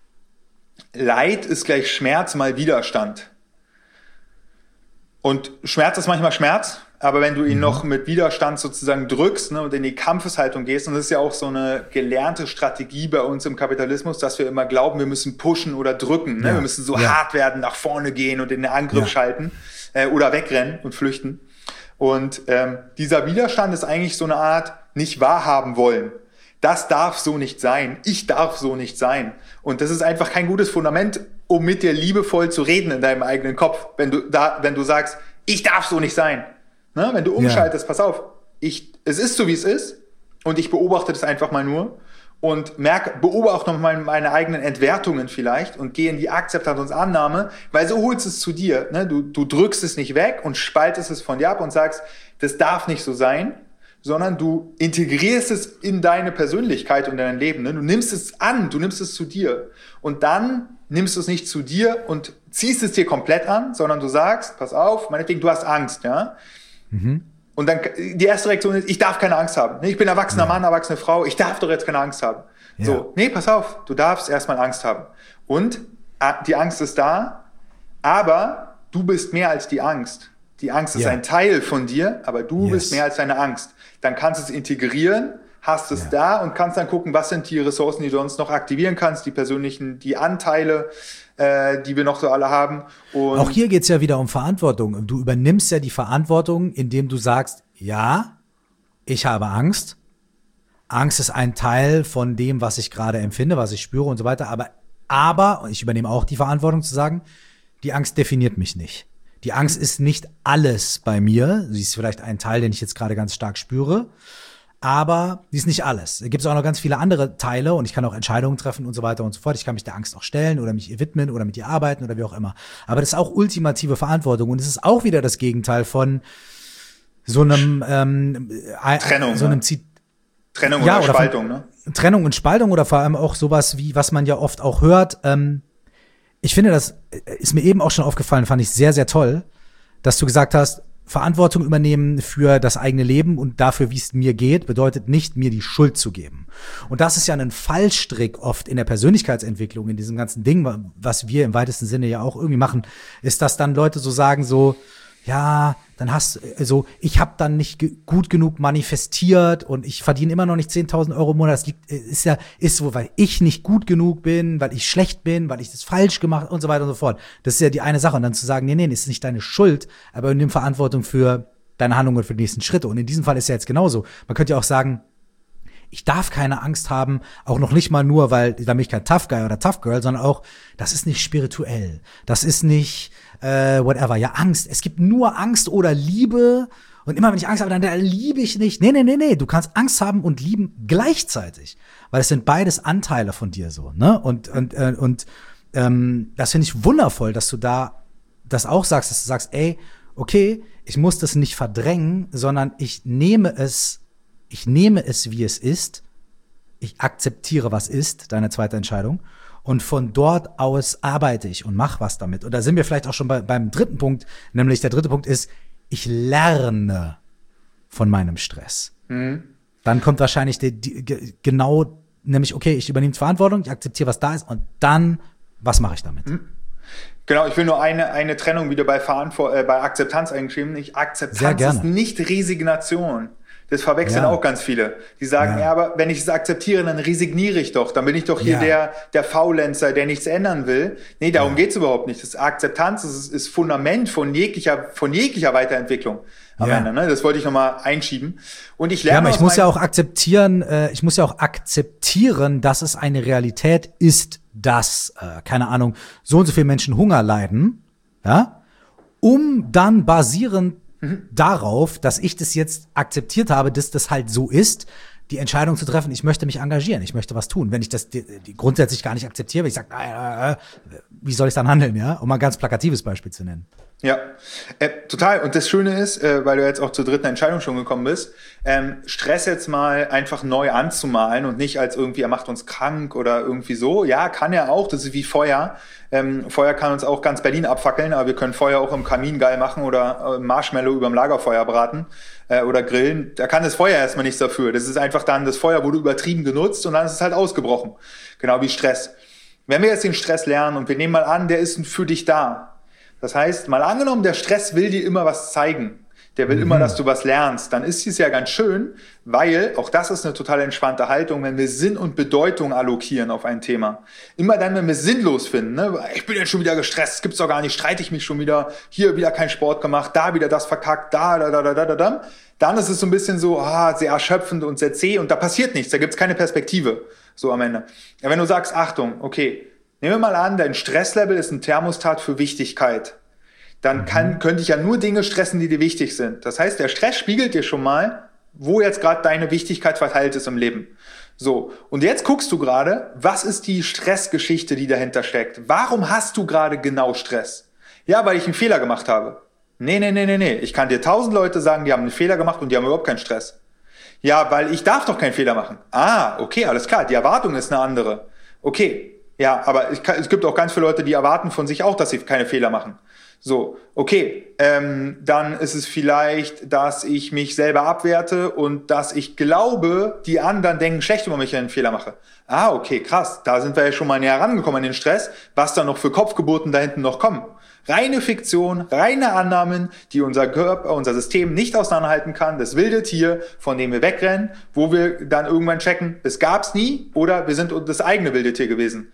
Leid ist gleich Schmerz mal Widerstand. Und Schmerz ist manchmal Schmerz, aber wenn du ihn mhm. noch mit Widerstand sozusagen drückst, ne, und in die Kampfeshaltung gehst, und das ist ja auch so eine gelernte Strategie bei uns im Kapitalismus, dass wir immer glauben, wir müssen pushen oder drücken, ne? Ja. Wir müssen so ja. hart werden, nach vorne gehen und in den Angriff ja. schalten äh, oder wegrennen und flüchten. Und ähm, dieser Widerstand ist eigentlich so eine Art nicht wahrhaben wollen. Das darf so nicht sein. Ich darf so nicht sein. Und das ist einfach kein gutes Fundament, um mit dir liebevoll zu reden in deinem eigenen Kopf, wenn du da, wenn du sagst, ich darf so nicht sein. Ne? Wenn du umschaltest, ja. pass auf, ich, es ist so, wie es ist, und ich beobachte das einfach mal nur und merke, beobachte noch mal meine eigenen Entwertungen vielleicht und gehe in die Akzeptanz und Annahme, weil so holst es zu dir. Ne? Du, du drückst es nicht weg und spaltest es von dir ab und sagst, das darf nicht so sein, sondern du integrierst es in deine Persönlichkeit und dein Leben. Ne? Du nimmst es an, du nimmst es zu dir. Und dann nimmst du es nicht zu dir und ziehst es dir komplett an, sondern du sagst, pass auf, meinetwegen, du hast Angst, ja. Mhm. Und dann, die erste Reaktion ist, ich darf keine Angst haben. Ich bin erwachsener ja. Mann, erwachsene Frau, ich darf doch jetzt keine Angst haben. Ja. So, nee, pass auf, du darfst erstmal Angst haben. Und die Angst ist da, aber du bist mehr als die Angst. Die Angst ist ja. ein Teil von dir, aber du yes. bist mehr als deine Angst. Dann kannst du es integrieren, hast es ja. da und kannst dann gucken, was sind die Ressourcen, die du sonst noch aktivieren kannst, die persönlichen, die Anteile, äh, die wir noch so alle haben. Und auch hier geht's ja wieder um Verantwortung. Du übernimmst ja die Verantwortung, indem du sagst, ja, ich habe Angst. Angst ist ein Teil von dem, was ich gerade empfinde, was ich spüre und so weiter. Aber, aber, und ich übernehme auch die Verantwortung zu sagen, die Angst definiert mich nicht. Die Angst ist nicht alles bei mir. Sie ist vielleicht ein Teil, den ich jetzt gerade ganz stark spüre. Aber sie ist nicht alles. Es gibt auch noch ganz viele andere Teile und ich kann auch Entscheidungen treffen und so weiter und so fort. Ich kann mich der Angst auch stellen oder mich ihr widmen oder mit ihr arbeiten oder wie auch immer. Aber das ist auch ultimative Verantwortung und es ist auch wieder das Gegenteil von so einem ähm, Trennung, so einem ne? Trennung ja, oder, oder Spaltung, von, ne? Trennung und Spaltung oder vor allem auch sowas wie, was man ja oft auch hört. Ähm, ich finde, das ist mir eben auch schon aufgefallen, fand ich sehr, sehr toll, dass du gesagt hast, Verantwortung übernehmen für das eigene Leben und dafür, wie es mir geht, bedeutet nicht, mir die Schuld zu geben. Und das ist ja ein Fallstrick oft in der Persönlichkeitsentwicklung, in diesem ganzen Ding, was wir im weitesten Sinne ja auch irgendwie machen, ist, dass dann Leute so sagen, so, ja, dann hast also ich habe dann nicht ge- gut genug manifestiert und ich verdiene immer noch nicht zehntausend Euro im Monat. Das liegt, ist ja, ist so, weil ich nicht gut genug bin, weil ich schlecht bin, weil ich das falsch gemacht und so weiter und so fort. Das ist ja die eine Sache. Und dann zu sagen, nee, nee, das ist nicht deine Schuld, aber nimm Verantwortung für deine Handlungen, für die nächsten Schritte. Und in diesem Fall ist ja jetzt genauso. Man könnte ja auch sagen, ich darf keine Angst haben, auch noch nicht mal nur, weil da bin ich kein Tough Guy oder Tough Girl, sondern auch, das ist nicht spirituell. Das ist nicht äh, whatever. Ja, Angst. Es gibt nur Angst oder Liebe. Und immer wenn ich Angst habe, dann, dann liebe ich nicht. Nee, nee, nee, nee. Du kannst Angst haben und lieben gleichzeitig. Weil es sind beides Anteile von dir so, ne? Und, und, äh, und ähm, das finde ich wundervoll, dass du da das auch sagst, dass du sagst, ey, okay, ich muss das nicht verdrängen, sondern ich nehme es Ich nehme es, wie es ist. Ich akzeptiere, was ist, deine zweite Entscheidung. Und von dort aus arbeite ich und mache was damit. Und da sind wir vielleicht auch schon bei, beim dritten Punkt. Nämlich der dritte Punkt ist, ich lerne von meinem Stress. Mhm. Dann kommt wahrscheinlich die, die, genau, nämlich, okay, ich übernehme Verantwortung, ich akzeptiere, was da ist. Und dann, was mache ich damit? Mhm. Genau, ich will nur eine, eine Trennung wieder bei, Verantwort- äh, bei Akzeptanz eingeschrieben. Nicht Akzeptanz ist nicht Resignation. Das verwechseln ja. auch ganz viele. Die sagen, ja. ja, aber wenn ich es akzeptiere, dann resigniere ich doch. Dann bin ich doch hier ja. der, der Faulenzer, der nichts ändern will. Nee, darum ja. geht's überhaupt nicht. Das Akzeptanz das ist, ist Fundament von jeglicher, von jeglicher Weiterentwicklung am ja. Ende. Ne? Das wollte ich nochmal einschieben. Und ich lerne. Ja, aber ich muss ja auch akzeptieren, äh, ich muss ja auch akzeptieren, dass es eine Realität ist, dass, äh, keine Ahnung, so und so viele Menschen Hunger leiden, ja, um dann basierend darauf, dass ich das jetzt akzeptiert habe, dass das halt so ist, die Entscheidung zu treffen, ich möchte mich engagieren, ich möchte was tun. Wenn ich das die, die grundsätzlich gar nicht akzeptiere, wenn ich sage, äh, äh, wie soll ich dann handeln, ja? Um mal ein ganz plakatives Beispiel zu nennen. Ja, äh, total. Und das Schöne ist, äh, weil du jetzt auch zur dritten Entscheidung schon gekommen bist, ähm, Stress jetzt mal einfach neu anzumalen und nicht als irgendwie, er macht uns krank oder irgendwie so. Ja, kann er auch. Das ist wie Feuer. Ähm, Feuer kann uns auch ganz Berlin abfackeln, aber wir können Feuer auch im Kamin geil machen oder äh, Marshmallow überm Lagerfeuer braten äh, oder grillen. Da kann das Feuer erstmal nichts dafür. Das ist einfach dann, das Feuer wurde übertrieben genutzt und dann ist es halt ausgebrochen. Genau wie Stress. Wenn wir jetzt den Stress lernen und wir nehmen mal an, der ist für dich da. Das heißt, mal angenommen, der Stress will dir immer was zeigen. Der will mhm. immer, dass du was lernst. Dann ist es ja ganz schön, weil, auch das ist eine total entspannte Haltung, wenn wir Sinn und Bedeutung allokieren auf ein Thema. Immer dann, wenn wir sinnlos finden, ne? Ich bin jetzt schon wieder gestresst, gibt's doch gar nicht, streite ich mich schon wieder, hier wieder kein Sport gemacht, da wieder das verkackt, da, da, da, da, da, da, da. Dann ist es so ein bisschen so, ah, sehr erschöpfend und sehr zäh und da passiert nichts, da gibt's keine Perspektive, so am Ende. Ja, wenn du sagst, Achtung, okay, nehmen wir mal an, dein Stresslevel ist ein Thermostat für Wichtigkeit. Dann kann, könnte ich ja nur Dinge stressen, die dir wichtig sind. Das heißt, der Stress spiegelt dir schon mal, wo jetzt gerade deine Wichtigkeit verteilt ist im Leben. So, und jetzt guckst du gerade, was ist die Stressgeschichte, die dahinter steckt? Warum hast du gerade genau Stress? Ja, weil ich einen Fehler gemacht habe. Nee, nee, nee, nee, nee. Ich kann dir tausend Leute sagen, die haben einen Fehler gemacht und die haben überhaupt keinen Stress. Ja, weil ich darf doch keinen Fehler machen. Ah, okay, alles klar, die Erwartung ist eine andere. Okay, ja, aber ich kann, es gibt auch ganz viele Leute, die erwarten von sich auch, dass sie keine Fehler machen. So, okay, ähm, dann ist es vielleicht, dass ich mich selber abwerte und dass ich glaube, die anderen denken schlecht über mich, wenn ich einen Fehler mache. Ah, okay, krass, da sind wir ja schon mal näher rangekommen an den Stress, was da noch für Kopfgeburten da hinten noch kommen. Reine Fiktion, reine Annahmen, die unser Körper, unser System nicht auseinanderhalten kann. Das wilde Tier, von dem wir wegrennen, wo wir dann irgendwann checken, es gab's nie oder wir sind das eigene wilde Tier gewesen.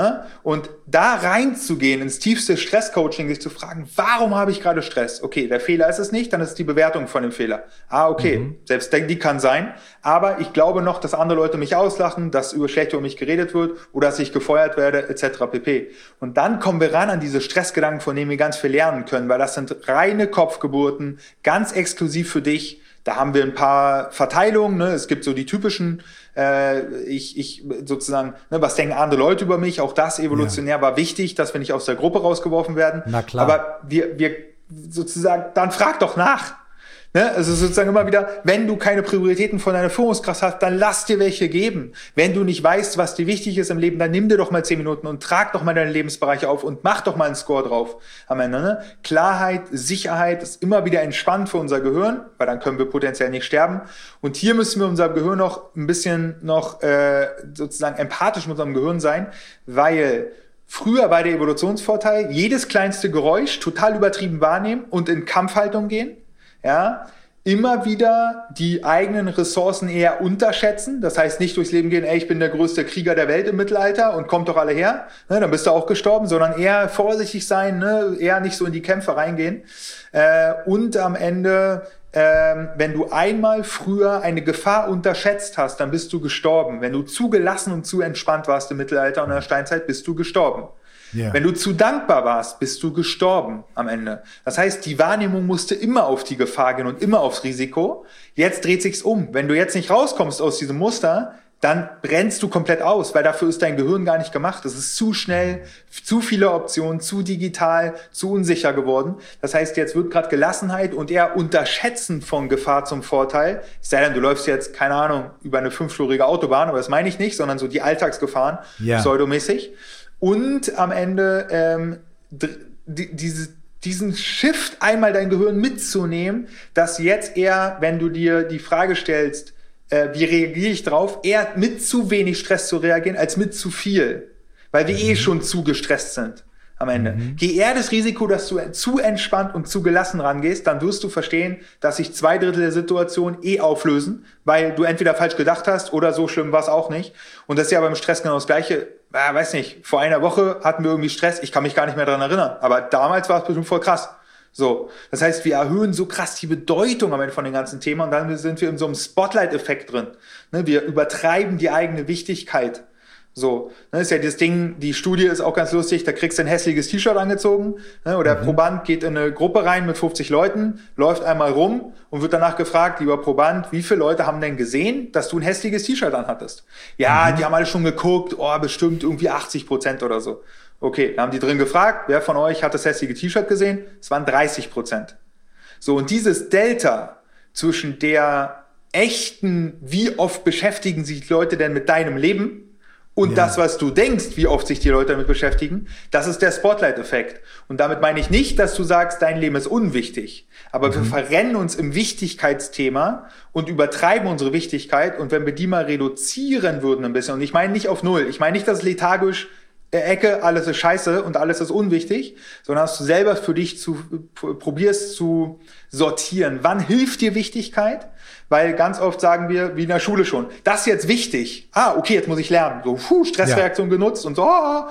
Und da reinzugehen, ins tiefste Stresscoaching, sich zu fragen, warum habe ich gerade Stress? Okay, der Fehler ist es nicht, dann ist es die Bewertung von dem Fehler. Ah, okay, mhm. Selbst die kann sein, aber ich glaube noch, dass andere Leute mich auslachen, dass über schlecht über mich geredet wird oder dass ich gefeuert werde, et cetera pp. Und dann kommen wir ran an diese Stressgedanken, von denen wir ganz viel lernen können, weil das sind reine Kopfgeburten, ganz exklusiv für dich. Da haben wir ein paar Verteilungen, ne? Es gibt so die typischen, äh, ich, ich sozusagen, ne, was denken andere Leute über mich? Auch das evolutionär ja. war wichtig, dass wir nicht aus der Gruppe rausgeworfen werden. Na klar. Aber wir, wir sozusagen, dann frag doch nach. Ne? Also sozusagen immer wieder, wenn du keine Prioritäten von deiner Führungskraft hast, dann lass dir welche geben. Wenn du nicht weißt, was dir wichtig ist im Leben, dann nimm dir doch mal zehn Minuten und trag doch mal deine Lebensbereiche auf und mach doch mal einen Score drauf am Ende. Ne? Klarheit, Sicherheit ist immer wieder entspannt für unser Gehirn, weil dann können wir potenziell nicht sterben. Und hier müssen wir unserem Gehirn noch ein bisschen noch äh, sozusagen empathisch mit unserem Gehirn sein, weil früher war der Evolutionsvorteil, jedes kleinste Geräusch total übertrieben wahrnehmen und in Kampfhaltung gehen. Ja, immer wieder die eigenen Ressourcen eher unterschätzen. Das heißt, nicht durchs Leben gehen, ey, ich bin der größte Krieger der Welt im Mittelalter und kommt doch alle her, ne, dann bist du auch gestorben, sondern eher vorsichtig sein, ne, eher nicht so in die Kämpfe reingehen. Äh, und am Ende, äh, wenn du einmal früher eine Gefahr unterschätzt hast, dann bist du gestorben. Wenn du zu gelassen und zu entspannt warst im Mittelalter und in der Steinzeit, bist du gestorben. Yeah. Wenn du zu dankbar warst, bist du gestorben am Ende. Das heißt, die Wahrnehmung musste immer auf die Gefahr gehen und immer aufs Risiko. Jetzt dreht sich's um. Wenn du jetzt nicht rauskommst aus diesem Muster, dann brennst du komplett aus, weil dafür ist dein Gehirn gar nicht gemacht. Es ist zu schnell, zu viele Optionen, zu digital, zu unsicher geworden. Das heißt, jetzt wird gerade Gelassenheit und eher Unterschätzen von Gefahr zum Vorteil. Es sei denn, du läufst jetzt, keine Ahnung, über eine fünfspurige Autobahn, aber das meine ich nicht, sondern so die Alltagsgefahren, yeah. pseudomäßig. Und am Ende ähm, die, diese, diesen Shift einmal dein Gehirn mitzunehmen, dass jetzt eher, wenn du dir die Frage stellst, äh, wie reagiere ich drauf, eher mit zu wenig Stress zu reagieren, als mit zu viel. Weil wir mhm. eh schon zu gestresst sind am Ende. Mhm. Geh eher das Risiko, dass du zu entspannt und zu gelassen rangehst, dann wirst du verstehen, dass sich zwei Drittel der Situation eh auflösen, weil du entweder falsch gedacht hast oder so schlimm war es auch nicht. Und das ist ja beim Stress genau das Gleiche. Ja, weiß nicht, vor einer Woche hatten wir irgendwie Stress, ich kann mich gar nicht mehr daran erinnern, aber damals war es bestimmt voll krass. So, das heißt, wir erhöhen so krass die Bedeutung am Ende von den ganzen Themen und dann sind wir in so einem Spotlight-Effekt drin. Ne, wir übertreiben die eigene Wichtigkeit. So, ne, ist ja das Ding, die Studie ist auch ganz lustig, da kriegst du ein hässliches T-Shirt angezogen, ne, oder der mhm. Proband geht in eine Gruppe rein mit fünfzig Leuten, läuft einmal rum und wird danach gefragt, lieber Proband, wie viele Leute haben denn gesehen, dass du ein hässliches T-Shirt anhattest? Ja, mhm. die haben alle schon geguckt, oh, bestimmt irgendwie achtzig Prozent oder so. Okay, da haben die drin gefragt, wer von euch hat das hässliche T-Shirt gesehen? Es waren dreißig Prozent. So, und dieses Delta zwischen der echten, wie oft beschäftigen sich die Leute denn mit deinem Leben, und ja. das, was du denkst, wie oft sich die Leute damit beschäftigen, das ist der Spotlight-Effekt. Und damit meine ich nicht, dass du sagst, dein Leben ist unwichtig. Aber mhm. wir verrennen uns im Wichtigkeitsthema und übertreiben unsere Wichtigkeit. Und wenn wir die mal reduzieren würden ein bisschen, und ich meine nicht auf Null, ich meine nicht, dass lethargisch Ecke, alles ist scheiße und alles ist unwichtig, sondern dass du selber für dich zu, probierst zu sortieren. Wann hilft dir Wichtigkeit? Weil ganz oft sagen wir, wie in der Schule schon, das ist jetzt wichtig. Ah, okay, jetzt muss ich lernen. So, puh, Stressreaktion ja. genutzt und so,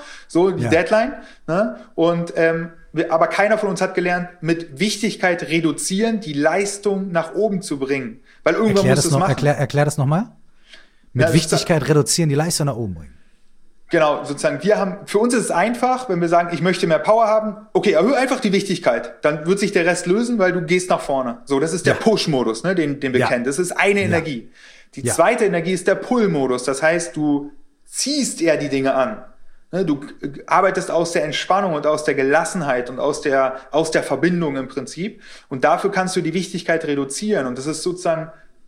so die ja. Deadline. Ne? Und ähm, wir, aber keiner von uns hat gelernt, mit Wichtigkeit reduzieren, die Leistung nach oben zu bringen. Weil irgendwann erklär musst du es noch, machen. Erklär, erklär das nochmal. Mit ja, Wichtigkeit das, reduzieren, die Leistung nach oben bringen. Genau, sozusagen, wir haben, für uns ist es einfach, wenn wir sagen, ich möchte mehr Power haben, okay, erhöhe einfach die Wichtigkeit, dann wird sich der Rest lösen, weil du gehst nach vorne. So, das ist der ja. Push-Modus, ne, den, den wir ja. kennen. Das ist eine ja. Energie. Die ja. zweite Energie ist der Pull-Modus, das heißt, du ziehst eher die Dinge an. Ne, du arbeitest aus der Entspannung und aus der Gelassenheit und aus der, aus der Verbindung im Prinzip. Und dafür kannst du die Wichtigkeit reduzieren. Und das ist sozusagen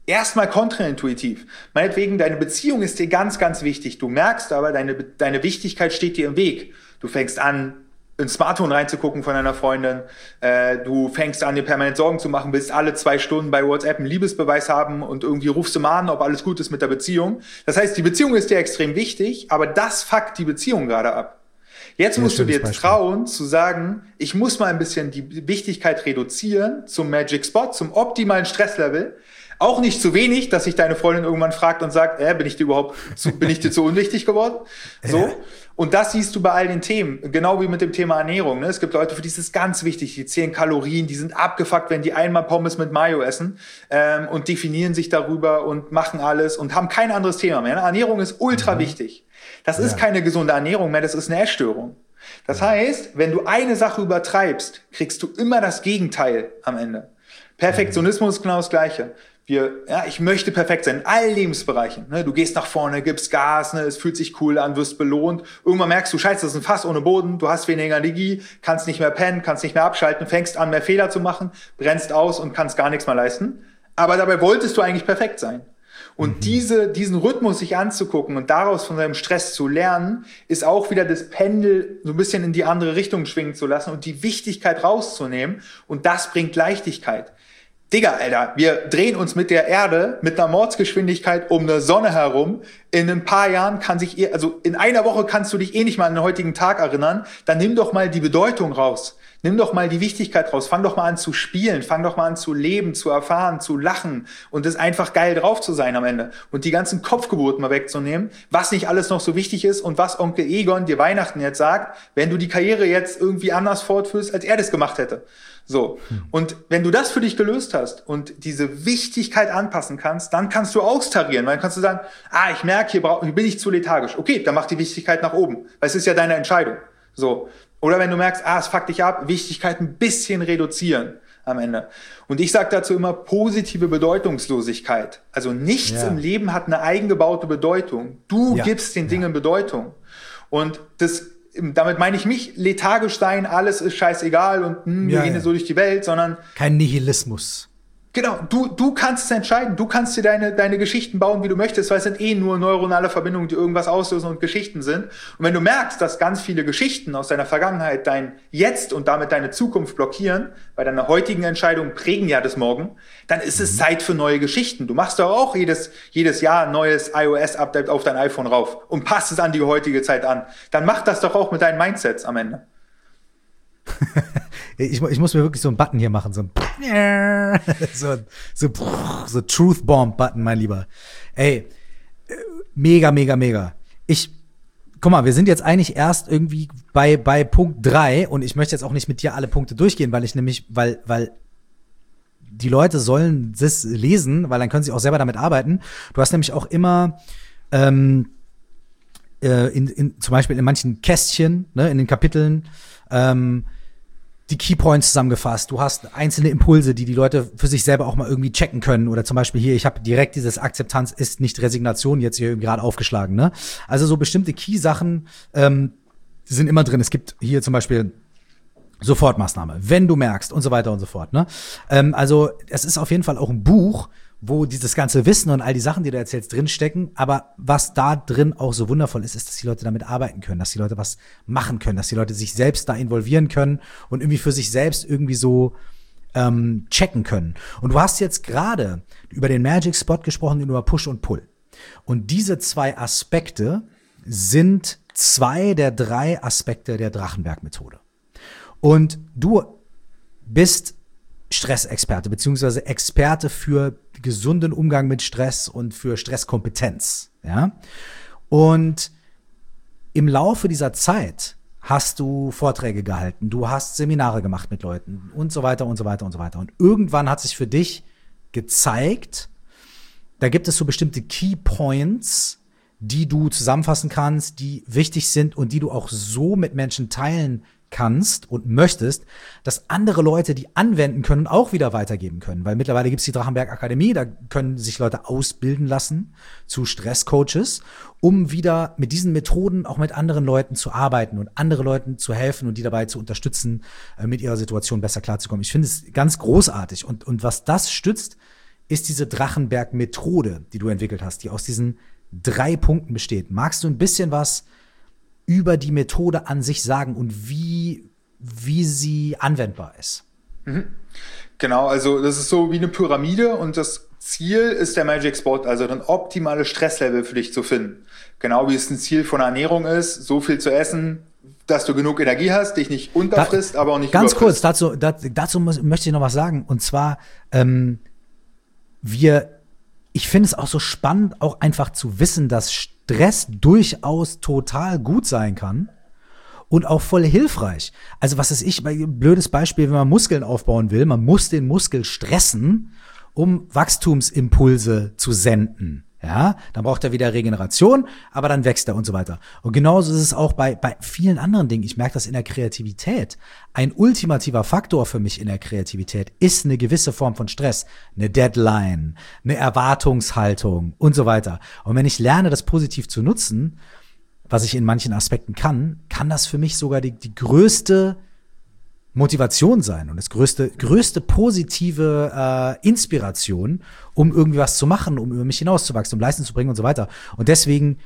erstmal kontraintuitiv. Meinetwegen, deine Beziehung ist dir ganz, ganz wichtig. Du merkst aber, deine, deine Wichtigkeit steht dir im Weg. Du fängst an, ins Smartphone reinzugucken von deiner Freundin. Äh, du fängst an, dir permanent Sorgen zu machen, willst alle zwei Stunden bei WhatsApp einen Liebesbeweis haben und irgendwie rufst du mal an, ob alles gut ist mit der Beziehung. Das heißt, die Beziehung ist dir extrem wichtig, aber das fuckt die Beziehung gerade ab. Jetzt musst du dir trauen zu sagen, ich muss mal ein bisschen die Wichtigkeit reduzieren zum Magic Spot, zum optimalen Stresslevel. Auch nicht zu wenig, dass sich deine Freundin irgendwann fragt und sagt, äh, bin ich dir überhaupt zu, bin ich dir zu unwichtig geworden? So. Und das siehst du bei all den Themen. Genau wie mit dem Thema Ernährung. Ne? Es gibt Leute, für die ist es ganz wichtig. Die zählen Kalorien, die sind abgefuckt, wenn die einmal Pommes mit Mayo essen, ähm, und definieren sich darüber und machen alles und haben kein anderes Thema mehr. Ne? Ernährung ist ultra mhm. wichtig. Das ja. ist keine gesunde Ernährung mehr, das ist eine Essstörung. Das ja. heißt, wenn du eine Sache übertreibst, kriegst du immer das Gegenteil am Ende. Perfektionismus ist genau das Gleiche. Wir, ja, ich möchte perfekt sein in allen Lebensbereichen. Ne? Du gehst nach vorne, gibst Gas, ne? Es fühlt sich cool an, wirst belohnt. Irgendwann merkst du, scheiße, das ist ein Fass ohne Boden, du hast weniger Energie, kannst nicht mehr pennen, kannst nicht mehr abschalten, fängst an, mehr Fehler zu machen, brennst aus und kannst gar nichts mehr leisten. Aber dabei wolltest du eigentlich perfekt sein. Und mhm. diese, diesen Rhythmus sich anzugucken und daraus von seinem Stress zu lernen, ist auch wieder das Pendel so ein bisschen in die andere Richtung schwingen zu lassen und die Wichtigkeit rauszunehmen. Und das bringt Leichtigkeit. Digga, Alter, wir drehen uns mit der Erde mit einer Mordsgeschwindigkeit um eine Sonne herum. In ein paar Jahren kann sich, eh, also in einer Woche kannst du dich eh nicht mal an den heutigen Tag erinnern. Dann nimm doch mal die Bedeutung raus. Nimm doch mal die Wichtigkeit raus. Fang doch mal an zu spielen. Fang doch mal an zu leben, zu erfahren, zu lachen. Und es einfach geil drauf zu sein am Ende. Und die ganzen Kopfgeburten mal wegzunehmen, was nicht alles noch so wichtig ist und was Onkel Egon dir Weihnachten jetzt sagt, wenn du die Karriere jetzt irgendwie anders fortführst, als er das gemacht hätte. So. Und wenn du das für dich gelöst hast und diese Wichtigkeit anpassen kannst, dann kannst du austarieren, weil dann kannst du sagen, ah, ich merke, hier, brauch, hier bin ich zu lethargisch. Okay, dann mach die Wichtigkeit nach oben, weil es ist ja deine Entscheidung. So. Oder wenn du merkst, ah, es fuckt dich ab, Wichtigkeit ein bisschen reduzieren am Ende. Und ich sage dazu immer positive Bedeutungslosigkeit. Also nichts ja. im Leben hat eine eingebaute Bedeutung. Du ja. gibst den Dingen ja. Bedeutung. Und das damit meine ich nicht lethargisch sein, alles ist scheißegal und hm, wir ja, gehen ja. so durch die Welt, sondern kein Nihilismus. Genau, du, du kannst es entscheiden. Du kannst dir deine, deine Geschichten bauen, wie du möchtest, weil es sind eh nur neuronale Verbindungen, die irgendwas auslösen und Geschichten sind. Und wenn du merkst, dass ganz viele Geschichten aus deiner Vergangenheit dein Jetzt und damit deine Zukunft blockieren, weil deine heutigen Entscheidungen prägen ja das Morgen, dann ist es Zeit für neue Geschichten. Du machst doch auch jedes, jedes Jahr ein neues iOS-Update auf dein iPhone rauf und passt es an die heutige Zeit an. Dann mach das doch auch mit deinen Mindsets am Ende. Ich, ich muss mir wirklich so einen Button hier machen, so ein so, so, so Truth Bomb Button, mein Lieber. Ey, mega, mega, mega. Ich, guck mal, wir sind jetzt eigentlich erst irgendwie bei, bei Punkt drei und ich möchte jetzt auch nicht mit dir alle Punkte durchgehen, weil ich nämlich, weil, weil die Leute sollen das lesen, weil dann können sie auch selber damit arbeiten. Du hast nämlich auch immer, ähm, äh, in, in, zum Beispiel in manchen Kästchen, ne, in den Kapiteln, ähm, die Keypoints zusammengefasst. Du hast einzelne Impulse, die die Leute für sich selber auch mal irgendwie checken können. Oder zum Beispiel hier, ich habe direkt dieses Akzeptanz ist nicht Resignation jetzt hier gerade aufgeschlagen. Ne? Also so bestimmte Key-Sachen ähm, sind immer drin. Es gibt hier zum Beispiel Sofortmaßnahme, wenn du merkst und so weiter und so fort. Ne? Ähm, also es ist auf jeden Fall auch ein Buch, wo dieses ganze Wissen und all die Sachen, die du erzählst, drinstecken. Aber was da drin auch so wundervoll ist, ist, dass die Leute damit arbeiten können, dass die Leute was machen können, dass die Leute sich selbst da involvieren können und irgendwie für sich selbst irgendwie so ähm, checken können. Und du hast jetzt gerade über den Magic Spot gesprochen, über Push und Pull. Und diese zwei Aspekte sind zwei der drei Aspekte der Drachenberg-Methode. Und du bist Stressexperte, beziehungsweise Experte für gesunden Umgang mit Stress und für Stresskompetenz, ja. Und im Laufe dieser Zeit hast du Vorträge gehalten, du hast Seminare gemacht mit Leuten und so weiter und so weiter und so weiter. Und irgendwann hat sich für dich gezeigt, da gibt es so bestimmte Key Points, die du zusammenfassen kannst, die wichtig sind und die du auch so mit Menschen teilen kannst und möchtest, dass andere Leute die anwenden können und auch wieder weitergeben können. Weil mittlerweile gibt es die Drachenberg Akademie, da können sich Leute ausbilden lassen zu Stresscoaches, um wieder mit diesen Methoden auch mit anderen Leuten zu arbeiten und andere Leuten zu helfen und die dabei zu unterstützen, mit ihrer Situation besser klarzukommen. Ich finde es ganz großartig. Und, und was das stützt, ist diese Drachenberg-Methode, die du entwickelt hast, die aus diesen drei Punkten besteht. Magst du ein bisschen was über die Methode an sich sagen und wie, wie sie anwendbar ist? Mhm. Genau, also das ist so wie eine Pyramide und das Ziel ist der Magic Spot, also ein optimales Stresslevel für dich zu finden. Genau wie es ein Ziel von Ernährung ist, so viel zu essen, dass du genug Energie hast, dich nicht unterfrisst, da, aber auch nicht ganz überfrisst. Ganz kurz, dazu, dazu möchte ich noch was sagen. Und zwar, ähm, wir, ich finde es auch so spannend, auch einfach zu wissen, dass Stress durchaus total gut sein kann. Und auch voll hilfreich. Also was ist ich, blödes Beispiel, wenn man Muskeln aufbauen will, man muss den Muskel stressen, um Wachstumsimpulse zu senden. Ja, dann braucht er wieder Regeneration, aber dann wächst er und so weiter. Und genauso ist es auch bei, bei vielen anderen Dingen. Ich merke das in der Kreativität. Ein ultimativer Faktor für mich in der Kreativität ist eine gewisse Form von Stress. Eine Deadline, eine Erwartungshaltung und so weiter. Und wenn ich lerne, das positiv zu nutzen, was ich in manchen Aspekten kann, kann das für mich sogar die, die größte Motivation sein und das größte, größte positive äh, Inspiration, um irgendwie was zu machen, um über mich hinauszuwachsen, um Leistung zu bringen und so weiter. Und deswegen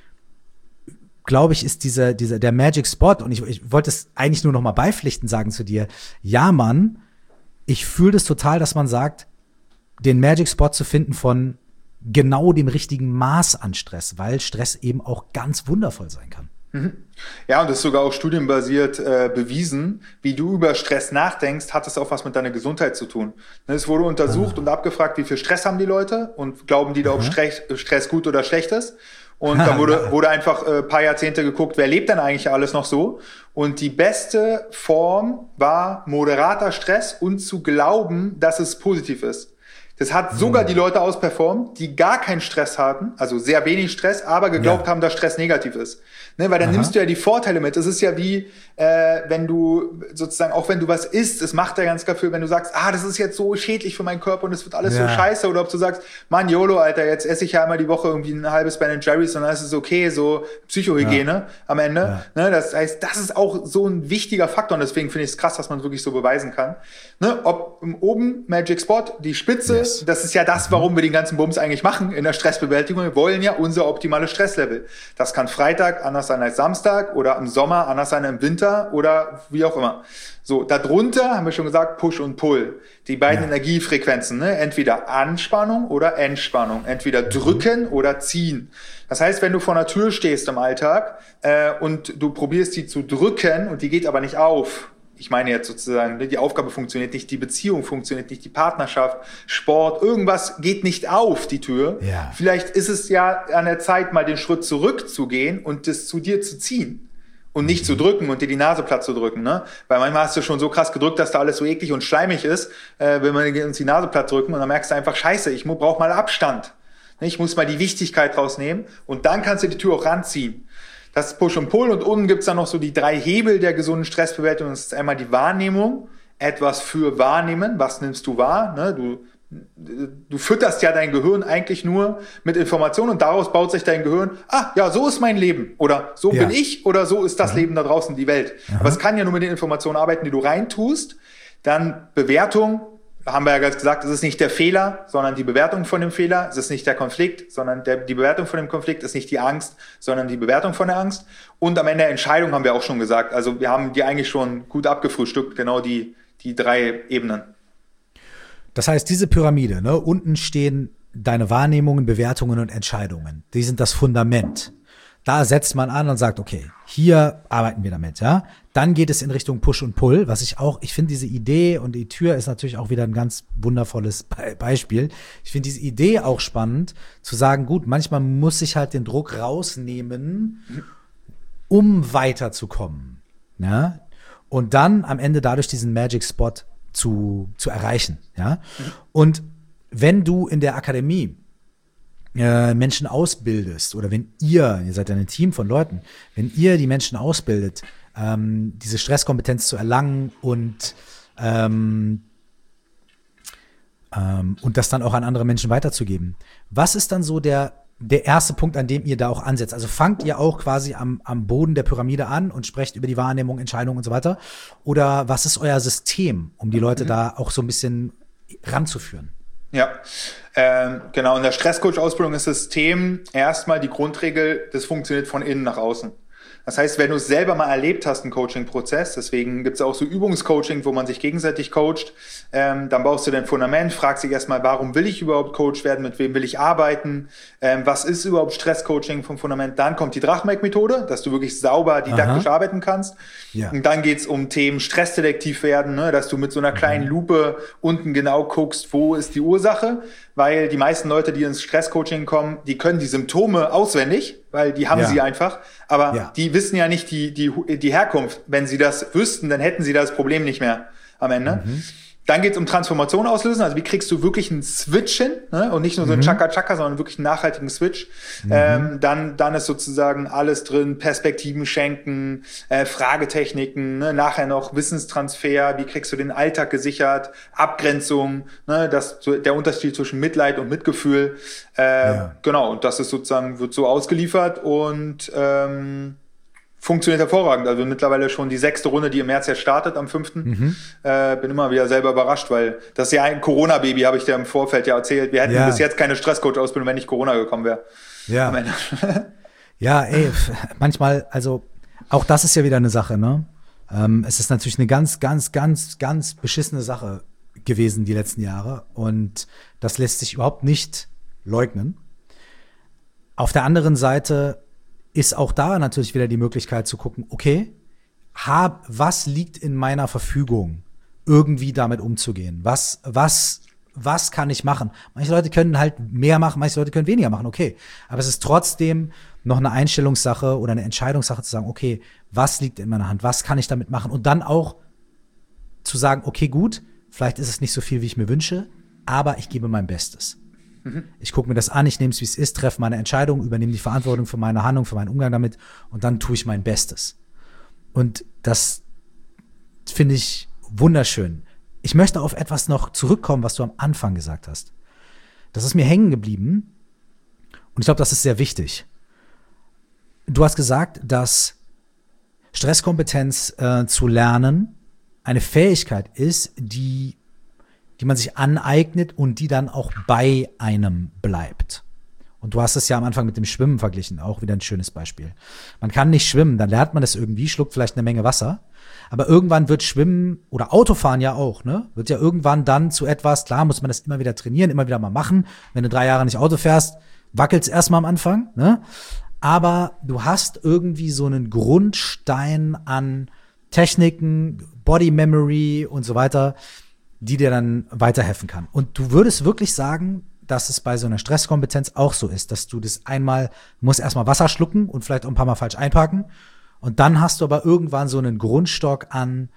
glaube ich, ist dieser, dieser, der Magic Spot, und ich, ich wollte es eigentlich nur noch mal beipflichtend sagen zu dir, ja Mann, ich fühle das total, dass man sagt, den Magic Spot zu finden von genau dem richtigen Maß an Stress, weil Stress eben auch ganz wundervoll sein kann. Mhm. Ja, und das ist sogar auch studienbasiert äh, bewiesen. Wie du über Stress nachdenkst, hat es auch was mit deiner Gesundheit zu tun. Es wurde untersucht ah. und abgefragt, wie viel Stress haben die Leute und glauben die da, ob Stress, Stress gut oder schlecht ist. Und dann wurde, wurde einfach ein äh, paar Jahrzehnte geguckt, wer lebt denn eigentlich alles noch so? Und die beste Form war moderater Stress und zu glauben, dass es positiv ist. Das hat sogar die Leute ausperformt, die gar keinen Stress hatten, also sehr wenig Stress, aber geglaubt ja. haben, dass Stress negativ ist. Ne, weil dann Aha. nimmst du ja die Vorteile mit. Es ist ja wie, äh, wenn du sozusagen, auch wenn du was isst, es macht ja ganz dafür, wenn du sagst, ah, das ist jetzt so schädlich für meinen Körper und es wird alles ja. so scheiße. Oder ob du sagst, Mann, YOLO, Alter, jetzt esse ich ja einmal die Woche irgendwie ein halbes Ben and Jerry's und dann ist es okay, so Psychohygiene ja. am Ende. Ja. Ne, das heißt, das ist auch so ein wichtiger Faktor und deswegen finde ich es krass, dass man es wirklich so beweisen kann. Ne, ob oben Magic Spot, die Spitze, yes. das ist ja das, warum wir den ganzen Bums eigentlich machen in der Stressbewältigung. Wir wollen ja unser optimales Stresslevel. Das kann Freitag anders sein als Samstag oder im Sommer anders sein im Winter oder wie auch immer. So, darunter haben wir schon gesagt, Push und Pull. Die beiden ja. Energiefrequenzen, ne? Entweder Anspannung oder Entspannung. Entweder drücken oder ziehen. Das heißt, wenn du vor einer Tür stehst im Alltag äh, und du probierst die zu drücken und die geht aber nicht auf, ich meine jetzt sozusagen, die Aufgabe funktioniert nicht, die Beziehung funktioniert nicht, die Partnerschaft, Sport, irgendwas geht nicht auf, die Tür. Ja. Vielleicht ist es ja an der Zeit, mal den Schritt zurückzugehen und das zu dir zu ziehen und nicht mhm. zu drücken und dir die Nase platt zu drücken. Ne? Weil manchmal hast du schon so krass gedrückt, dass da alles so eklig und schleimig ist, äh, wenn wir uns die Nase platt drücken und dann merkst du einfach, scheiße, ich brauche mal Abstand. Ich muss mal die Wichtigkeit rausnehmen und dann kannst du die Tür auch ranziehen. Das ist Push und Pull und unten gibt's dann noch so die drei Hebel der gesunden Stressbewältigung. Das ist einmal die Wahrnehmung, etwas für wahrnehmen. Was nimmst du wahr? Ne? Du, du fütterst ja dein Gehirn eigentlich nur mit Informationen und daraus baut sich dein Gehirn, ah, ja, so ist mein Leben oder so ja. bin ich oder so ist das mhm. Leben da draußen, die Welt. Mhm. Aber es kann ja nur mit den Informationen arbeiten, die du reintust. Dann Bewertung. Haben wir ja ganz gesagt, es ist nicht der Fehler, sondern die Bewertung von dem Fehler. Es ist nicht der Konflikt, sondern der, die Bewertung von dem Konflikt ist nicht die Angst, sondern die Bewertung von der Angst. Und am Ende der Entscheidung haben wir auch schon gesagt. Also wir haben die eigentlich schon gut abgefrühstückt, genau die, die drei Ebenen. Das heißt, diese Pyramide, ne, unten stehen deine Wahrnehmungen, Bewertungen und Entscheidungen. Die sind das Fundament. Da setzt man an und sagt, okay, hier arbeiten wir damit, ja. Dann geht es in Richtung Push und Pull, was ich auch, ich finde diese Idee und die Tür ist natürlich auch wieder ein ganz wundervolles Be- Beispiel. Ich finde diese Idee auch spannend, zu sagen, gut, manchmal muss ich halt den Druck rausnehmen, um weiterzukommen, ja. Und dann am Ende dadurch diesen Magic Spot zu, zu erreichen, ja. Und wenn du in der Akademie Menschen ausbildest oder wenn ihr, ihr seid ja ein Team von Leuten, wenn ihr die Menschen ausbildet, ähm, diese Stresskompetenz zu erlangen und ähm, ähm, und das dann auch an andere Menschen weiterzugeben. Was ist dann so der der erste Punkt, an dem ihr da auch ansetzt? Also fangt ihr auch quasi am am Boden der Pyramide an und sprecht über die Wahrnehmung, Entscheidung und so weiter? Oder was ist euer System, um die Leute mhm. da auch so ein bisschen ranzuführen? Ja, ähm, genau. In der Stresscoach-Ausbildung ist das System erstmal die Grundregel, das funktioniert von innen nach außen. Das heißt, wenn du es selber mal erlebt hast, einen Coaching-Prozess, deswegen gibt es auch so Übungscoaching, wo man sich gegenseitig coacht, ähm, dann baust du dein Fundament, fragst dich erstmal, warum will ich überhaupt Coach werden, mit wem will ich arbeiten, ähm, was ist überhaupt Stresscoaching vom Fundament, dann kommt die Drachmeck-Methode, dass du wirklich sauber didaktisch Aha. arbeiten kannst. Ja. Und dann geht's um Themen Stressdetektiv werden, ne, dass du mit so einer kleinen Lupe unten genau guckst, wo ist die Ursache, weil die meisten Leute, die ins Stresscoaching kommen, die können die Symptome auswendig, weil die haben ja. sie einfach, aber ja. die wissen ja nicht die, die, die Herkunft. Wenn sie das wüssten, dann hätten sie das Problem nicht mehr am Ende. Mhm. Dann geht es um Transformation auslösen, also wie kriegst du wirklich einen Switch hin, ne? Und nicht nur so einen mhm. Chaka-Chaka, sondern wirklich einen nachhaltigen Switch. Mhm. Ähm, dann, dann ist sozusagen alles drin, Perspektiven schenken, äh, Fragetechniken, ne? Nachher noch Wissenstransfer, wie kriegst du den Alltag gesichert, Abgrenzung, ne? Das, so, der Unterschied zwischen Mitleid und Mitgefühl. Äh, ja. Genau, und das ist sozusagen, wird so ausgeliefert und ähm, funktioniert hervorragend. Also mittlerweile schon die sechste Runde, die im März jetzt startet, am fünften Mhm. Äh, bin immer wieder selber überrascht, weil das ist ja ein Corona-Baby, habe ich dir im Vorfeld ja erzählt. Wir hätten ja. bis jetzt keine Stresscoach-Ausbildung, wenn nicht Corona gekommen wäre. Ja. Ja, ey, manchmal, also auch das ist ja wieder eine Sache, ne? Ähm, es ist natürlich eine ganz, ganz, ganz, ganz beschissene Sache gewesen die letzten Jahre und das lässt sich überhaupt nicht leugnen. Auf der anderen Seite ist auch da natürlich wieder die Möglichkeit zu gucken, okay, hab, was liegt in meiner Verfügung, irgendwie damit umzugehen? Was, was, was kann ich machen? Manche Leute können halt mehr machen, manche Leute können weniger machen, okay. Aber es ist trotzdem noch eine Einstellungssache oder eine Entscheidungssache zu sagen, okay, was liegt in meiner Hand? Was kann ich damit machen? Und dann auch zu sagen, okay, gut, vielleicht ist es nicht so viel, wie ich mir wünsche, aber ich gebe mein Bestes. Ich gucke mir das an, ich nehme es, wie es ist, treffe meine Entscheidung, übernehme die Verantwortung für meine Handlung, für meinen Umgang damit und dann tue ich mein Bestes. Und das finde ich wunderschön. Ich möchte auf etwas noch zurückkommen, was du am Anfang gesagt hast. Das ist mir hängen geblieben und ich glaube, das ist sehr wichtig. Du hast gesagt, dass Stresskompetenz äh, zu lernen eine Fähigkeit ist, die die man sich aneignet und die dann auch bei einem bleibt. Und du hast es ja am Anfang mit dem Schwimmen verglichen, auch wieder ein schönes Beispiel. Man kann nicht schwimmen, dann lernt man das irgendwie, schluckt vielleicht eine Menge Wasser, aber irgendwann wird Schwimmen oder Autofahren ja auch, ne, wird ja irgendwann dann zu etwas, klar muss man das immer wieder trainieren, immer wieder mal machen. Wenn du drei Jahre nicht Auto fährst, wackelt's erstmal am Anfang, ne, aber du hast irgendwie so einen Grundstein an Techniken, Body Memory und so weiter, die dir dann weiterhelfen kann. Und du würdest wirklich sagen, dass es bei so einer Stresskompetenz auch so ist, dass du das einmal, musst erstmal Wasser schlucken und vielleicht auch ein paar Mal falsch einparken und dann hast du aber irgendwann so einen Grundstock an,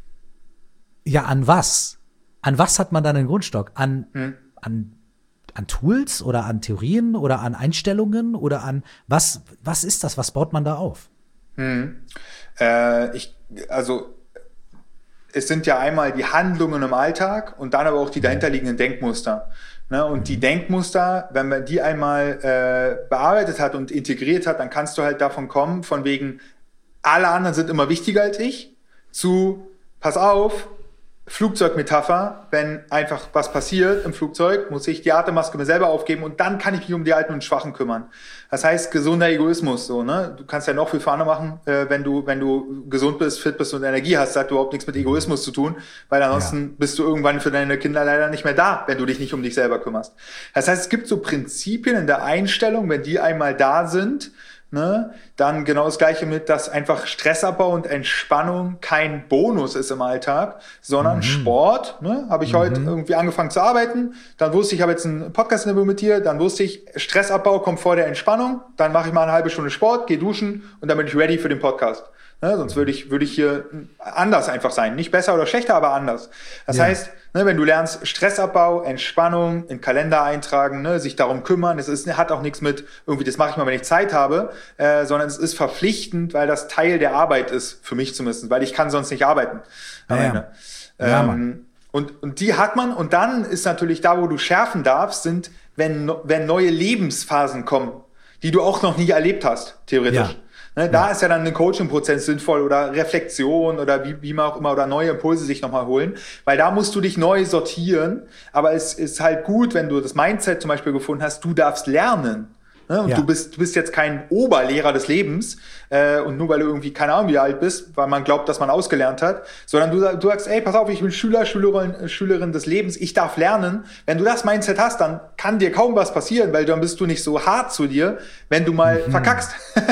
ja, an was? An was hat man dann einen Grundstock? An, hm. an, an Tools oder an Theorien oder an Einstellungen oder an, was, was ist das? Was baut man da auf? Hm. Äh, ich, also, es sind ja einmal die Handlungen im Alltag und dann aber auch die dahinterliegenden Denkmuster. Ne? Und die Denkmuster, wenn man die einmal äh, bearbeitet hat und integriert hat, dann kannst du halt davon kommen, von wegen, alle anderen sind immer wichtiger als ich, zu, pass auf, Flugzeugmetapher, wenn einfach was passiert im Flugzeug, muss ich die Atemmaske mir selber aufgeben und dann kann ich mich um die Alten und Schwachen kümmern. Das heißt, gesunder Egoismus, so, ne? Du kannst ja noch viel Fahne machen, äh, wenn du, wenn du gesund bist, fit bist und Energie hast, hat überhaupt nichts mit Egoismus zu tun, weil ansonsten ja. bist du irgendwann für deine Kinder leider nicht mehr da, wenn du dich nicht um dich selber kümmerst. Das heißt, es gibt so Prinzipien in der Einstellung, wenn die einmal da sind, ne, dann genau das Gleiche mit, dass einfach Stressabbau und Entspannung kein Bonus ist im Alltag, sondern mhm. Sport. Ne, habe ich mhm. heute irgendwie angefangen zu arbeiten, dann wusste ich, ich habe jetzt ein Podcast-Interview mit dir, dann wusste ich, Stressabbau kommt vor der Entspannung, dann mache ich mal eine halbe Stunde Sport, gehe duschen und dann bin ich ready für den Podcast. Ne, sonst würde ich, würde ich hier anders einfach sein. Nicht besser oder schlechter, aber anders. Das ja. heißt, ne, wenn du lernst, Stressabbau, Entspannung, in Kalender eintragen, ne, sich darum kümmern, es ist, hat auch nichts mit, irgendwie, das mache ich mal, wenn ich Zeit habe, äh, sondern es ist verpflichtend, weil das Teil der Arbeit ist, für mich zumindest, weil ich kann sonst nicht arbeiten. Am ja, Ende. Ja, ähm, und, und die hat man, und dann ist natürlich da, wo du schärfen darfst, sind, wenn, wenn neue Lebensphasen kommen, die du auch noch nie erlebt hast, theoretisch. Ja. Ne, da ja. ist ja dann ein Coaching-Prozess sinnvoll oder Reflexion oder wie, wie man auch immer oder neue Impulse sich nochmal holen, weil da musst du dich neu sortieren, aber es ist halt gut, wenn du das Mindset zum Beispiel gefunden hast, du darfst lernen. Ne? Und ja. du bist du bist jetzt kein Oberlehrer des Lebens äh, und nur weil du irgendwie keine Ahnung wie alt bist, weil man glaubt, dass man ausgelernt hat, sondern du, du sagst, ey, pass auf, ich bin Schüler, Schülerin, Schülerin des Lebens, ich darf lernen. Wenn du das Mindset hast, dann kann dir kaum was passieren, weil dann bist du nicht so hart zu dir, wenn du mal mhm. verkackst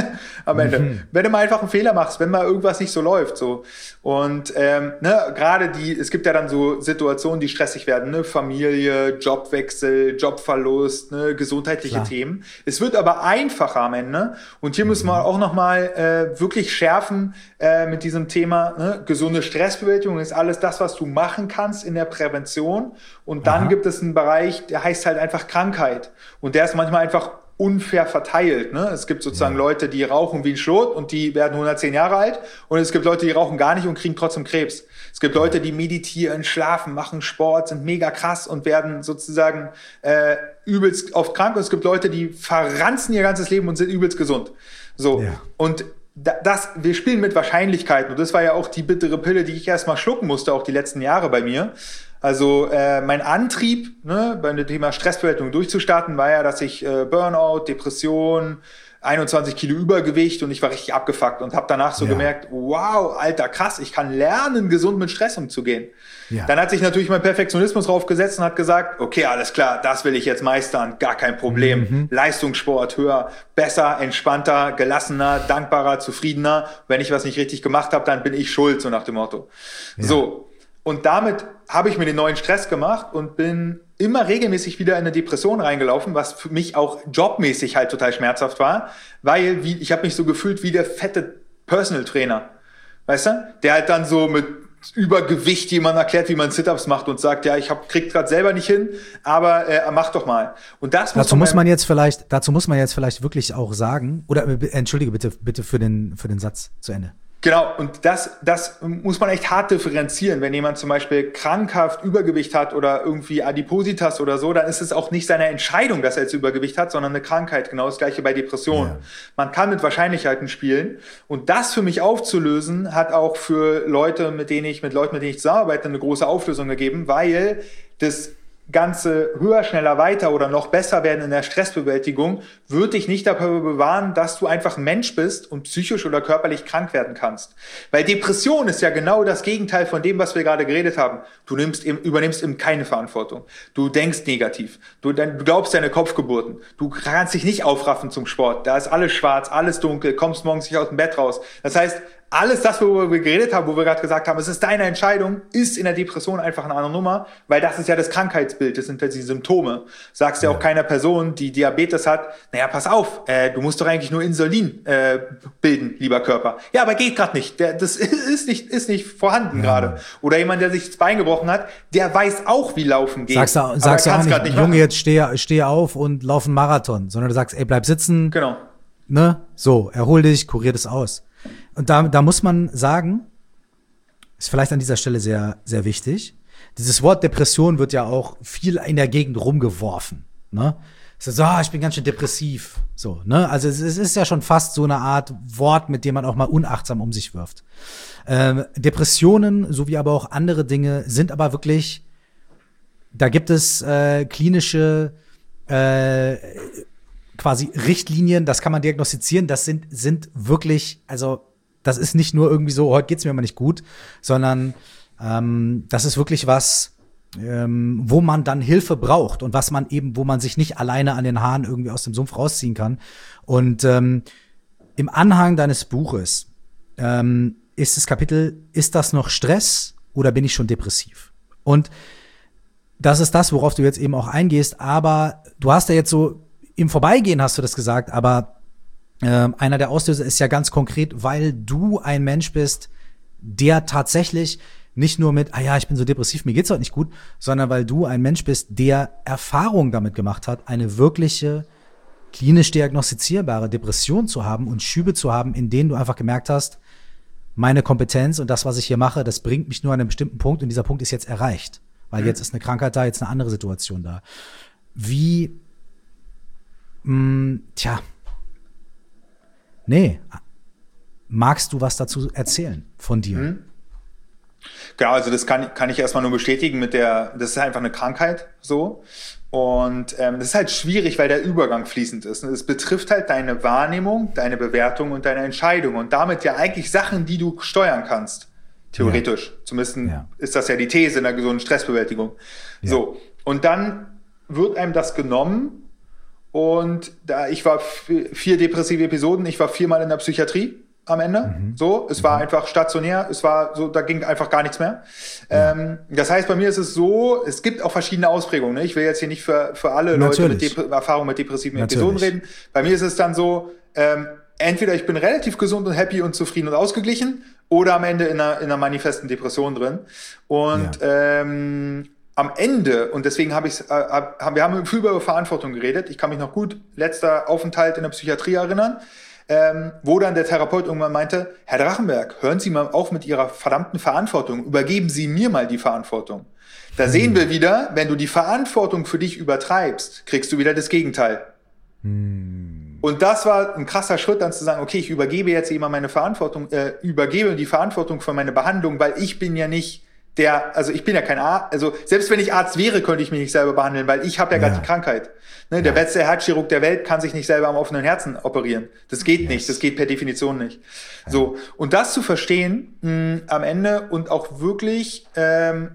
am Ende. Mhm. Wenn du mal einfach einen Fehler machst, wenn mal irgendwas nicht so läuft. so Und ähm, ne, gerade die, es gibt ja dann so Situationen, die stressig werden, ne? Familie, Jobwechsel, Jobverlust, ne? gesundheitliche Klar. Themen. Es wird aber einfacher am Ende. Und hier mhm. müssen wir auch nochmal äh, wirklich schärfen äh, mit diesem Thema, ne? Gesunde Stressbewältigung ist alles das, was du machen kannst in der Prävention. Und dann Aha. gibt es einen Bereich, der heißt halt einfach Krankheit. Und der ist manchmal einfach unfair verteilt. Ne? Es gibt sozusagen ja. Leute, die rauchen wie ein Schlot und die werden hundertzehn Jahre alt. Und es gibt Leute, die rauchen gar nicht und kriegen trotzdem Krebs. Es gibt Leute, die meditieren, schlafen, machen Sport, sind mega krass und werden sozusagen äh, übelst oft krank. Und es gibt Leute, die verranzen ihr ganzes Leben und sind übelst gesund. So. Ja. Und das, wir spielen mit Wahrscheinlichkeiten. Und das war ja auch die bittere Pille, die ich erstmal schlucken musste, auch die letzten Jahre bei mir. Also äh, mein Antrieb, ne, bei dem Thema Stressbewältigung durchzustarten, war ja, dass ich äh, Burnout, Depression, einundzwanzig Kilo Übergewicht und ich war richtig abgefuckt und habe danach so ja. gemerkt, wow, Alter, krass, ich kann lernen, gesund mit Stress umzugehen. Ja. Dann hat sich natürlich mein Perfektionismus draufgesetzt und hat gesagt, okay, alles klar, das will ich jetzt meistern, gar kein Problem. Mhm. Leistungssport, höher, besser, entspannter, gelassener, dankbarer, zufriedener. Wenn ich was nicht richtig gemacht habe, dann bin ich schuld, so nach dem Motto. Ja. So. Und damit habe ich mir den neuen Stress gemacht und bin immer regelmäßig wieder in eine Depression reingelaufen, was für mich auch jobmäßig halt total schmerzhaft war, weil wie, ich habe mich so gefühlt wie der fette Personal Trainer, weißt du? Der halt dann so mit Übergewicht jemand erklärt, wie man Sit-Ups macht und sagt, ja, ich hab, krieg grad selber nicht hin, aber äh, mach doch mal. Und das muss dazu muss man jetzt vielleicht, dazu muss man jetzt vielleicht wirklich auch sagen, oder äh, entschuldige bitte, bitte für den für den Satz zu Ende. Genau, und das, das muss man echt hart differenzieren. Wenn jemand zum Beispiel krankhaft Übergewicht hat oder irgendwie Adipositas oder so, dann ist es auch nicht seine Entscheidung, dass er jetzt Übergewicht hat, sondern eine Krankheit. Genau das Gleiche bei Depressionen. Ja. Man kann mit Wahrscheinlichkeiten spielen. Und das für mich aufzulösen, hat auch für Leute, mit denen ich, mit Leuten, mit denen ich zusammenarbeite, eine große Auflösung gegeben, weil das Ganze höher, schneller, weiter oder noch besser werden in der Stressbewältigung, wird dich nicht dafür bewahren, dass du einfach ein Mensch bist und psychisch oder körperlich krank werden kannst. Weil Depression ist ja genau das Gegenteil von dem, was wir gerade geredet haben. Du nimmst, übernimmst eben keine Verantwortung. Du denkst negativ. Du, du glaubst deine Kopfgeburten. Du kannst dich nicht aufraffen zum Sport. Da ist alles schwarz, alles dunkel, kommst morgens nicht aus dem Bett raus. Das heißt, alles das, worüber wir geredet haben, wo wir gerade gesagt haben, es ist deine Entscheidung, ist in der Depression einfach eine andere Nummer, weil das ist ja das Krankheitsbild, das sind ja die Symptome. Sagst ja auch keiner Person, die Diabetes hat, naja, pass auf, äh, du musst doch eigentlich nur Insulin äh, bilden, lieber Körper. Ja, aber geht gerade nicht, der, das ist nicht, ist nicht vorhanden ja. gerade. Oder jemand, der sich das Bein gebrochen hat, der weiß auch, wie Laufen geht. Sagst du, sagst du auch nicht, nicht Junge, machen. Jetzt steh, steh auf und lauf einen Marathon, sondern du sagst, ey, bleib sitzen. Genau. Ne? So, erhol dich, kurier das aus. Und da, da muss man sagen, ist vielleicht an dieser Stelle sehr, sehr wichtig. Dieses Wort Depression wird ja auch viel in der Gegend rumgeworfen, ne? Es ist so, ah, ich bin ganz schön depressiv, so, ne? Also es, es ist ja schon fast so eine Art Wort, mit dem man auch mal unachtsam um sich wirft. Ähm, Depressionen, sowie aber auch andere Dinge, sind aber wirklich, da gibt es äh, klinische äh, quasi Richtlinien, das kann man diagnostizieren, das sind, sind wirklich, also das ist nicht nur irgendwie so, heute geht's mir immer nicht gut, sondern ähm, das ist wirklich was, ähm, wo man dann Hilfe braucht und was man eben, wo man sich nicht alleine an den Haaren irgendwie aus dem Sumpf rausziehen kann. Und ähm, im Anhang deines Buches ähm, ist das Kapitel, ist das noch Stress oder bin ich schon depressiv? Und das ist das, worauf du jetzt eben auch eingehst, aber du hast ja jetzt so, im Vorbeigehen hast du das gesagt, aber ähm, einer der Auslöser ist ja ganz konkret, weil du ein Mensch bist, der tatsächlich nicht nur mit, ah ja, ich bin so depressiv, mir geht's heute nicht gut, sondern weil du ein Mensch bist, der Erfahrung damit gemacht hat, eine wirkliche, klinisch diagnostizierbare Depression zu haben und Schübe zu haben, in denen du einfach gemerkt hast, meine Kompetenz und das, was ich hier mache, das bringt mich nur an einen bestimmten Punkt und dieser Punkt ist jetzt erreicht, weil mhm. jetzt ist eine Krankheit da, jetzt eine andere Situation da. Wie Tja, nee, Magst du was dazu erzählen von dir? Mhm. Genau, also das kann, kann ich erstmal nur bestätigen mit der, das ist einfach eine Krankheit so. Und ähm, das ist halt schwierig, weil der Übergang fließend ist. Und es betrifft halt deine Wahrnehmung, deine Bewertung und deine Entscheidung. Und damit ja eigentlich Sachen, die du steuern kannst. Theoretisch. Ja. Zumindest ja. ist das ja die These in der gesunden Stressbewältigung. Ja. So. Und dann wird einem das genommen. Und da ich war vier depressive Episoden, ich war viermal in der Psychiatrie am Ende. Mhm. So, es war mhm. einfach stationär, es war so, da ging einfach gar nichts mehr. Ja. Ähm, das heißt, bei mir ist es so, es gibt auch verschiedene Ausprägungen. Ne? Ich will jetzt hier nicht für, für alle Natürlich. Leute mit Dep- Erfahrung mit depressiven Natürlich. Episoden reden. Bei mir ist es dann so, ähm, entweder ich bin relativ gesund und happy und zufrieden und ausgeglichen oder am Ende in einer, in einer manifesten Depression drin. Und ja. ähm, am Ende, und deswegen habe ich, äh, hab, wir haben viel über Verantwortung geredet. Ich kann mich noch gut, letzter Aufenthalt in der Psychiatrie erinnern. Ähm, wo dann der Therapeut irgendwann meinte, Herr Drachenberg, hören Sie mal auf mit Ihrer verdammten Verantwortung, übergeben Sie mir mal die Verantwortung. Da hm. sehen wir wieder, wenn du die Verantwortung für dich übertreibst, kriegst du wieder das Gegenteil. Hm. Und das war ein krasser Schritt, dann zu sagen, okay, ich übergebe jetzt jemand meine Verantwortung, äh, übergebe die Verantwortung für meine Behandlung, weil ich bin ja nicht der, also ich bin ja kein Arzt, also selbst wenn ich Arzt wäre, könnte ich mich nicht selber behandeln, weil ich habe ja, ja. gerade die Krankheit. Ne, der ja. beste Herzchirurg der Welt kann sich nicht selber am offenen Herzen operieren. Das geht yes. nicht, das geht per Definition nicht. Ja. So, und das zu verstehen mh, am Ende und auch wirklich ähm,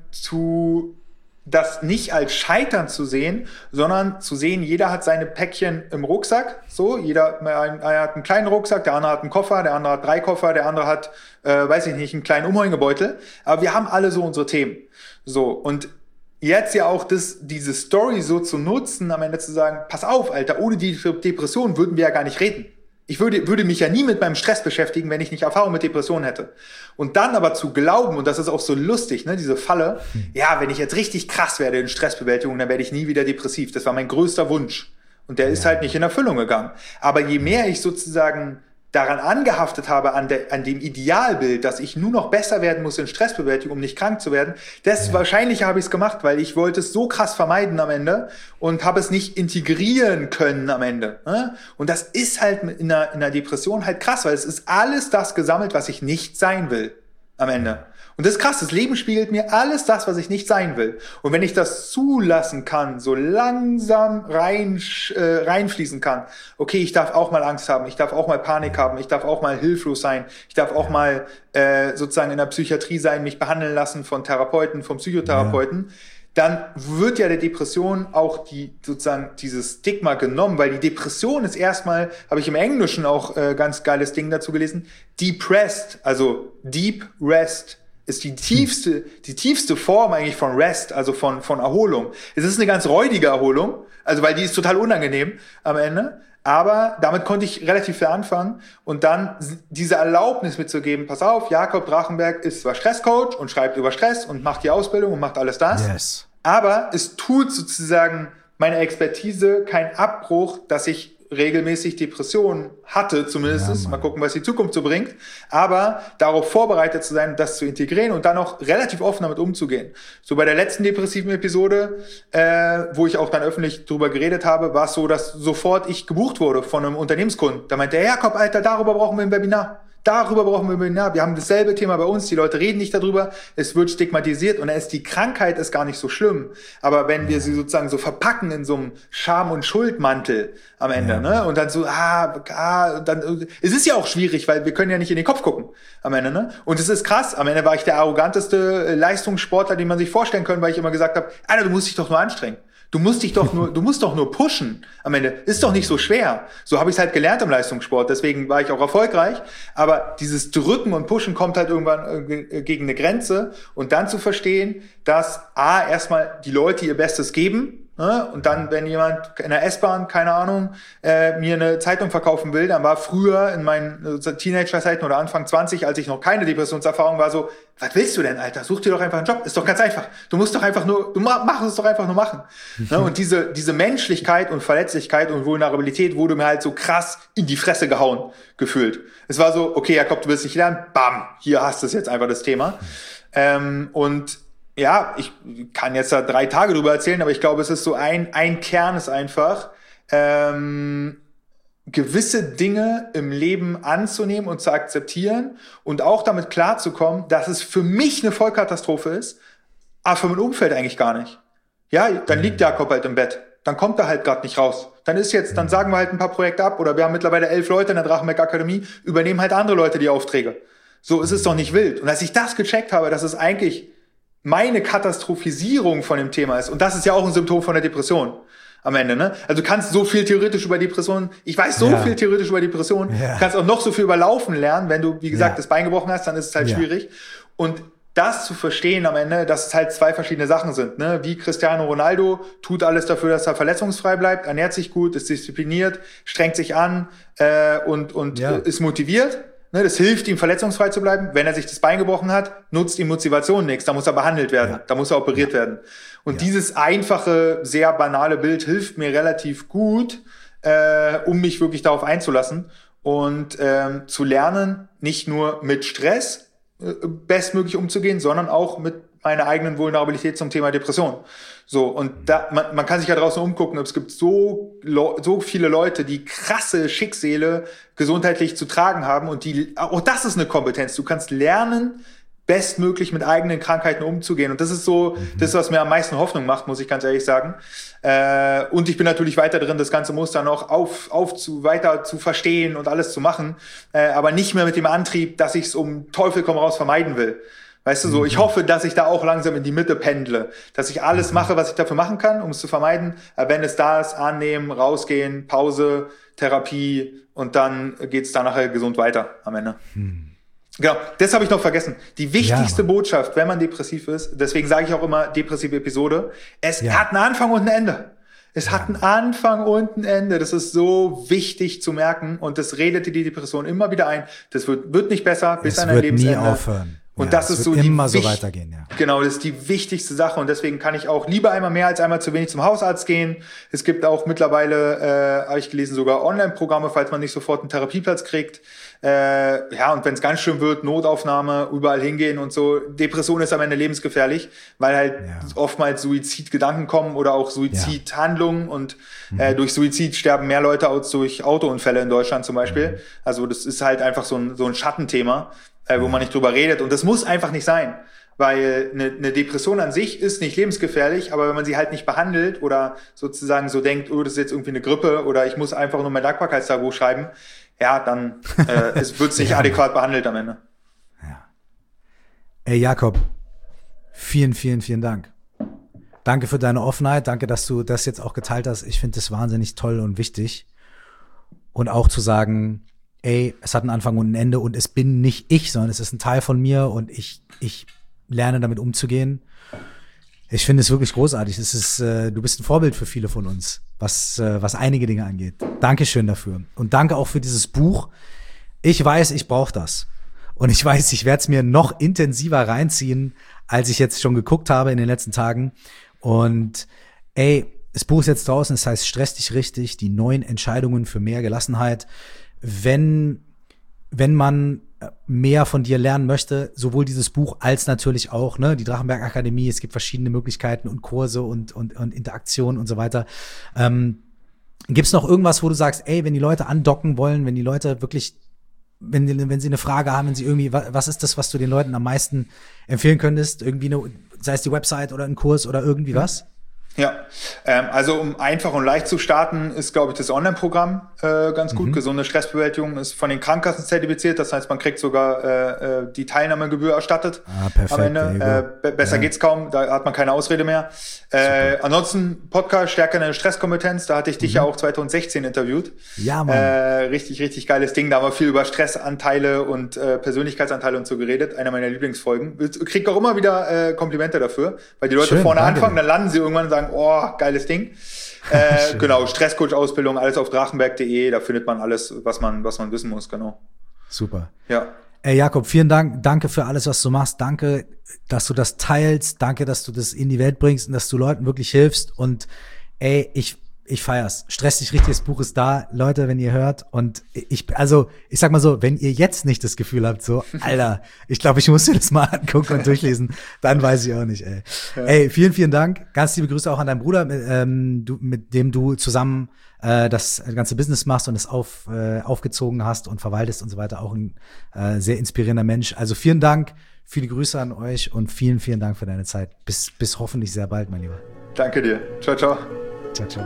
zu das nicht als Scheitern zu sehen, sondern zu sehen, jeder hat seine Päckchen im Rucksack. So, jeder einer hat einen kleinen Rucksack, der andere hat einen Koffer, der andere hat drei Koffer, der andere hat, äh, weiß ich nicht, einen kleinen Umhängebeutel. Aber wir haben alle so unsere Themen. So, und jetzt ja auch das, diese Story so zu nutzen, am Ende zu sagen, pass auf, Alter, ohne die Depression würden wir ja gar nicht reden. Ich würde, würde mich ja nie mit meinem Stress beschäftigen, wenn ich nicht Erfahrung mit Depressionen hätte. Und dann aber zu glauben, und das ist auch so lustig, ne, diese Falle, ja, wenn ich jetzt richtig krass werde in Stressbewältigung, dann werde ich nie wieder depressiv. Das war mein größter Wunsch. Und der ist halt nicht in Erfüllung gegangen. Aber je mehr ich sozusagen daran angehaftet habe, an, der, an dem Idealbild, dass ich nur noch besser werden muss in Stressbewältigung, um nicht krank zu werden, desto ja. wahrscheinlicher habe ich es gemacht, weil ich wollte es so krass vermeiden am Ende und habe es nicht integrieren können am Ende. Ne? Und das ist halt in einer, in einer Depression halt krass, weil es ist alles das gesammelt, was ich nicht sein will am Ende. Und das ist krass, das Leben spiegelt mir alles das, was ich nicht sein will. Und wenn ich das zulassen kann, so langsam rein, äh, reinfließen kann, okay, ich darf auch mal Angst haben, ich darf auch mal Panik haben, ich darf auch mal hilflos sein, ich darf auch mal äh, sozusagen in der Psychiatrie sein, mich behandeln lassen von Therapeuten, von Psychotherapeuten, ja. dann wird ja der Depression auch die sozusagen dieses Stigma genommen, weil die Depression ist erstmal, habe ich im Englischen auch äh, ganz geiles Ding dazu gelesen, depressed, also deep rest, ist die tiefste, die tiefste Form eigentlich von Rest, also von, von Erholung. Es ist eine ganz räudige Erholung, also weil die ist total unangenehm am Ende, aber damit konnte ich relativ viel anfangen und dann diese Erlaubnis mitzugeben, pass auf, Jakob Drachenberg ist zwar Stresscoach und schreibt über Stress und macht die Ausbildung und macht alles das, yes. aber es tut sozusagen meiner Expertise keinen Abbruch, dass ich regelmäßig Depressionen hatte, zumindest. Ja, mal gucken, was die Zukunft so bringt. Aber darauf vorbereitet zu sein, das zu integrieren und dann auch relativ offen damit umzugehen. So bei der letzten depressiven Episode, äh, wo ich auch dann öffentlich drüber geredet habe, war es so, dass sofort ich gebucht wurde von einem Unternehmenskunden. Da meinte er, Jakob, Alter, darüber brauchen wir ein Webinar. Darüber brauchen wir ein Webinar. Wir haben dasselbe Thema bei uns. Die Leute reden nicht darüber. Es wird stigmatisiert und dann ist die Krankheit ist gar nicht so schlimm. Aber wenn wir sie sozusagen so verpacken in so einem Scham- und Schuldmantel am Ende, ja. ne? Und dann so, ah, ah, dann, es ist ja auch schwierig, weil wir können ja nicht in den Kopf gucken am Ende, ne? Und es ist krass. Am Ende war ich der arroganteste Leistungssportler, den man sich vorstellen kann, weil ich immer gesagt habe, Alter, du musst dich doch nur anstrengen. Du musst dich doch nur, du musst doch nur pushen. Am Ende ist doch nicht so schwer. So habe ich es halt gelernt im Leistungssport. Deswegen war ich auch erfolgreich. Aber dieses Drücken und Pushen kommt halt irgendwann gegen eine Grenze. Und dann zu verstehen, dass A, erstmal die Leute ihr Bestes geben. Und dann, wenn jemand in der S-Bahn, keine Ahnung, äh, mir eine Zeitung verkaufen will, dann war früher in meinen Teenager-Zeiten oder Anfang zwanzig, als ich noch keine Depressionserfahrung war, so, was willst du denn, Alter? Such dir doch einfach einen Job. Ist doch ganz einfach. Du musst doch einfach nur, du mach es doch einfach nur machen. Ne? Und diese, diese Menschlichkeit und Verletzlichkeit und Vulnerabilität wurde mir halt so krass in die Fresse gehauen, gefühlt. Es war so, okay, Jakob, du willst nicht lernen, bam, hier hast du jetzt einfach das Thema. Ähm, und ja, ich kann jetzt da drei Tage drüber erzählen, aber ich glaube, es ist so ein, ein Kern ist einfach, ähm, gewisse Dinge im Leben anzunehmen und zu akzeptieren und auch damit klarzukommen, dass es für mich eine Vollkatastrophe ist, aber für mein Umfeld eigentlich gar nicht. Ja, dann liegt Jakob halt im Bett. Dann kommt er halt gerade nicht raus. Dann ist jetzt, dann sagen wir halt ein paar Projekte ab oder wir haben mittlerweile elf Leute in der Drachenberg Akademie, übernehmen halt andere Leute die Aufträge. So ist es doch nicht wild. Und als ich das gecheckt habe, dass es eigentlich meine Katastrophisierung von dem Thema ist, und das ist ja auch ein Symptom von der Depression am Ende, ne? Also du kannst so viel theoretisch über Depressionen, ich weiß so ja. viel theoretisch über Depressionen, ja. kannst auch noch so viel über Laufen lernen, wenn du, wie gesagt, ja. das Bein gebrochen hast, dann ist es halt ja. schwierig. Und das zu verstehen am Ende, dass es halt zwei verschiedene Sachen sind, ne? Wie Cristiano Ronaldo tut alles dafür, dass er verletzungsfrei bleibt, ernährt sich gut, ist diszipliniert, strengt sich an äh, und, und ja. ist motiviert. Ne, das hilft ihm, verletzungsfrei zu bleiben. Wenn er sich das Bein gebrochen hat, nutzt ihm Motivation nichts. Da muss er behandelt werden. Ja. Da muss er operiert ja. werden. Und ja. dieses einfache, sehr banale Bild hilft mir relativ gut, äh, um mich wirklich darauf einzulassen und ähm, zu lernen, nicht nur mit Stress äh, bestmöglich umzugehen, sondern auch mit meiner eigenen Vulnerabilität zum Thema Depression. So, und da, man, man kann sich ja draußen umgucken, es gibt so, so viele Leute, die krasse Schicksale gesundheitlich zu tragen haben und die, auch das ist eine Kompetenz. Du kannst lernen, bestmöglich mit eigenen Krankheiten umzugehen. Und das ist so, mhm. das, was mir am meisten Hoffnung macht, muss ich ganz ehrlich sagen. Äh, und ich bin natürlich weiter drin, das ganze Muster noch auf, auf zu, weiter zu verstehen und alles zu machen, äh, aber nicht mehr mit dem Antrieb, dass ich es um Teufel komm raus vermeiden will. Weißt du, so, ich hoffe, dass ich da auch langsam in die Mitte pendle, dass ich alles mache, was ich dafür machen kann, um es zu vermeiden. Aber wenn es da ist, annehmen, rausgehen, Pause, Therapie und dann geht's da nachher gesund weiter am Ende. Hm. Genau, das habe ich noch vergessen. Die wichtigste ja, Botschaft, wenn man depressiv ist, deswegen sage ich auch immer depressive Episode, es ja. hat einen Anfang und ein Ende. Es ja. hat einen Anfang und ein Ende. Das ist so wichtig zu merken und das redet dir die Depression immer wieder ein. Das wird, wird nicht besser bis es an dein Lebensende. Es wird nie aufhören. Und ja, das ist so immer die so weitergehen, ja. Genau, das ist die wichtigste Sache und deswegen kann ich auch lieber einmal mehr als einmal zu wenig zum Hausarzt gehen. Es gibt auch mittlerweile, äh, habe ich gelesen, sogar Online-Programme, falls man nicht sofort einen Therapieplatz kriegt. Äh, ja, und wenn es ganz schlimm wird, Notaufnahme, überall hingehen und so. Depression ist am Ende lebensgefährlich, weil halt ja. oftmals Suizidgedanken kommen oder auch Suizidhandlungen ja. und mhm. äh, durch Suizid sterben mehr Leute als durch Autounfälle in Deutschland zum Beispiel. Mhm. Also das ist halt einfach so ein, so ein Schattenthema, äh, wo man nicht drüber redet. Und das muss einfach nicht sein, weil eine, eine Depression an sich ist nicht lebensgefährlich, aber wenn man sie halt nicht behandelt oder sozusagen so denkt, oh, das ist jetzt irgendwie eine Grippe oder ich muss einfach nur mein Dankbarkeitstagebuch schreiben, ja, dann äh, es wird es nicht ja. adäquat behandelt am Ende. Ja. Ey, Jakob, vielen, vielen, vielen Dank. Danke für deine Offenheit. Danke, dass du das jetzt auch geteilt hast. Ich finde das wahnsinnig toll und wichtig. Und auch zu sagen, ey, es hat einen Anfang und ein Ende und es bin nicht ich, sondern es ist ein Teil von mir und ich, ich lerne damit umzugehen. Ich finde es wirklich großartig. Es ist, äh, du bist ein Vorbild für viele von uns, was, äh, was einige Dinge angeht. Dankeschön dafür. Und danke auch für dieses Buch. Ich weiß, ich brauche das. Und ich weiß, ich werde es mir noch intensiver reinziehen, als ich jetzt schon geguckt habe in den letzten Tagen. Und ey, das Buch ist jetzt draußen, es heißt Stress dich richtig, die neuen Entscheidungen für mehr Gelassenheit. Wenn, wenn man mehr von dir lernen möchte, sowohl dieses Buch als natürlich auch ne, die Drachenberg Akademie, es gibt verschiedene Möglichkeiten und Kurse und, und, und Interaktionen und so weiter. Ähm, gibt's noch irgendwas, wo du sagst, ey, wenn die Leute andocken wollen, wenn die Leute wirklich, wenn, die, wenn sie eine Frage haben, wenn sie irgendwie, was ist das, was du den Leuten am meisten empfehlen könntest? Irgendwie eine, sei es die Website oder ein Kurs oder irgendwie was? Ja, ähm, also um einfach und leicht zu starten, ist, glaube ich, das Online-Programm äh, ganz gut. Mhm. Gesunde Stressbewältigung ist von den Krankenkassen zertifiziert. Das heißt, man kriegt sogar äh, die Teilnahmegebühr erstattet. Ah, perfekt, am Ende. Äh, besser ja. geht's kaum, da hat man keine Ausrede mehr. Äh, ansonsten Podcast Stärke deine Stresskompetenz. Da hatte ich dich mhm. ja auch zwanzig sechzehn interviewt. Ja, Mann. Äh, richtig, richtig geiles Ding. Da haben wir viel über Stressanteile und äh, Persönlichkeitsanteile und so geredet. Einer meiner Lieblingsfolgen. Ich krieg auch immer wieder äh, Komplimente dafür, weil die Leute Schön, vorne danke. anfangen, dann landen sie irgendwann und sagen, oh, geiles Ding. Äh, genau, Stresscoach-Ausbildung, alles auf drachenberg punkt de, da findet man alles, was man, was man wissen muss, genau. Super. Ja. Ey, Jakob, vielen Dank. Danke für alles, was du machst. Danke, dass du das teilst. Danke, dass du das in die Welt bringst und dass du Leuten wirklich hilfst. Und ey, ich, ich feier's. Stress dich richtig, das Buch ist da, Leute, wenn ihr hört. Und ich, also, ich sag mal so, wenn ihr jetzt nicht das Gefühl habt, so, Alter, ich glaube, ich muss mir das mal angucken und durchlesen, dann weiß ich auch nicht, ey. Ja. Ey, vielen, vielen Dank. Ganz liebe Grüße auch an deinen Bruder, mit, ähm, du, mit dem du zusammen äh, das ganze Business machst und es auf, äh, aufgezogen hast und verwaltest und so weiter. Auch ein äh, sehr inspirierender Mensch. Also vielen Dank, viele Grüße an euch und vielen, vielen Dank für deine Zeit. Bis, bis hoffentlich sehr bald, mein Lieber. Danke dir. Ciao, ciao. Ciao, ciao.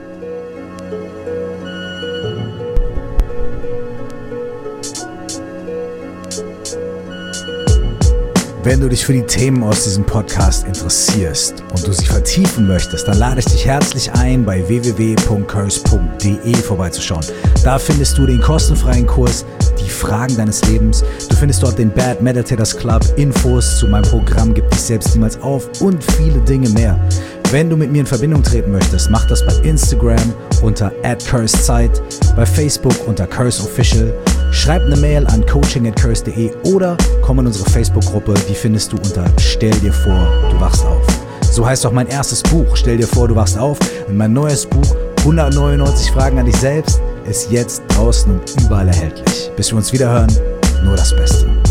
Wenn du dich für die Themen aus diesem Podcast interessierst und du sie vertiefen möchtest, dann lade ich dich herzlich ein, bei w w w punkt curse punkt d e vorbeizuschauen. Da findest du den kostenfreien Kurs Die Fragen deines Lebens. Du findest dort den Bad Meditators Club, Infos zu meinem Programm Gib dich selbst niemals auf und viele Dinge mehr. Wenn du mit mir in Verbindung treten möchtest, mach das bei Instagram unter at cursezeit, bei Facebook unter curseofficial. Schreib eine Mail an coaching at curse punkt d e oder komm in unsere Facebook-Gruppe, die findest du unter Stell dir vor, du wachst auf. So heißt auch mein erstes Buch, Stell dir vor, du wachst auf. Und mein neues Buch, hundertneunundneunzig Fragen an dich selbst, ist jetzt draußen und überall erhältlich. Bis wir uns wieder hören, nur das Beste.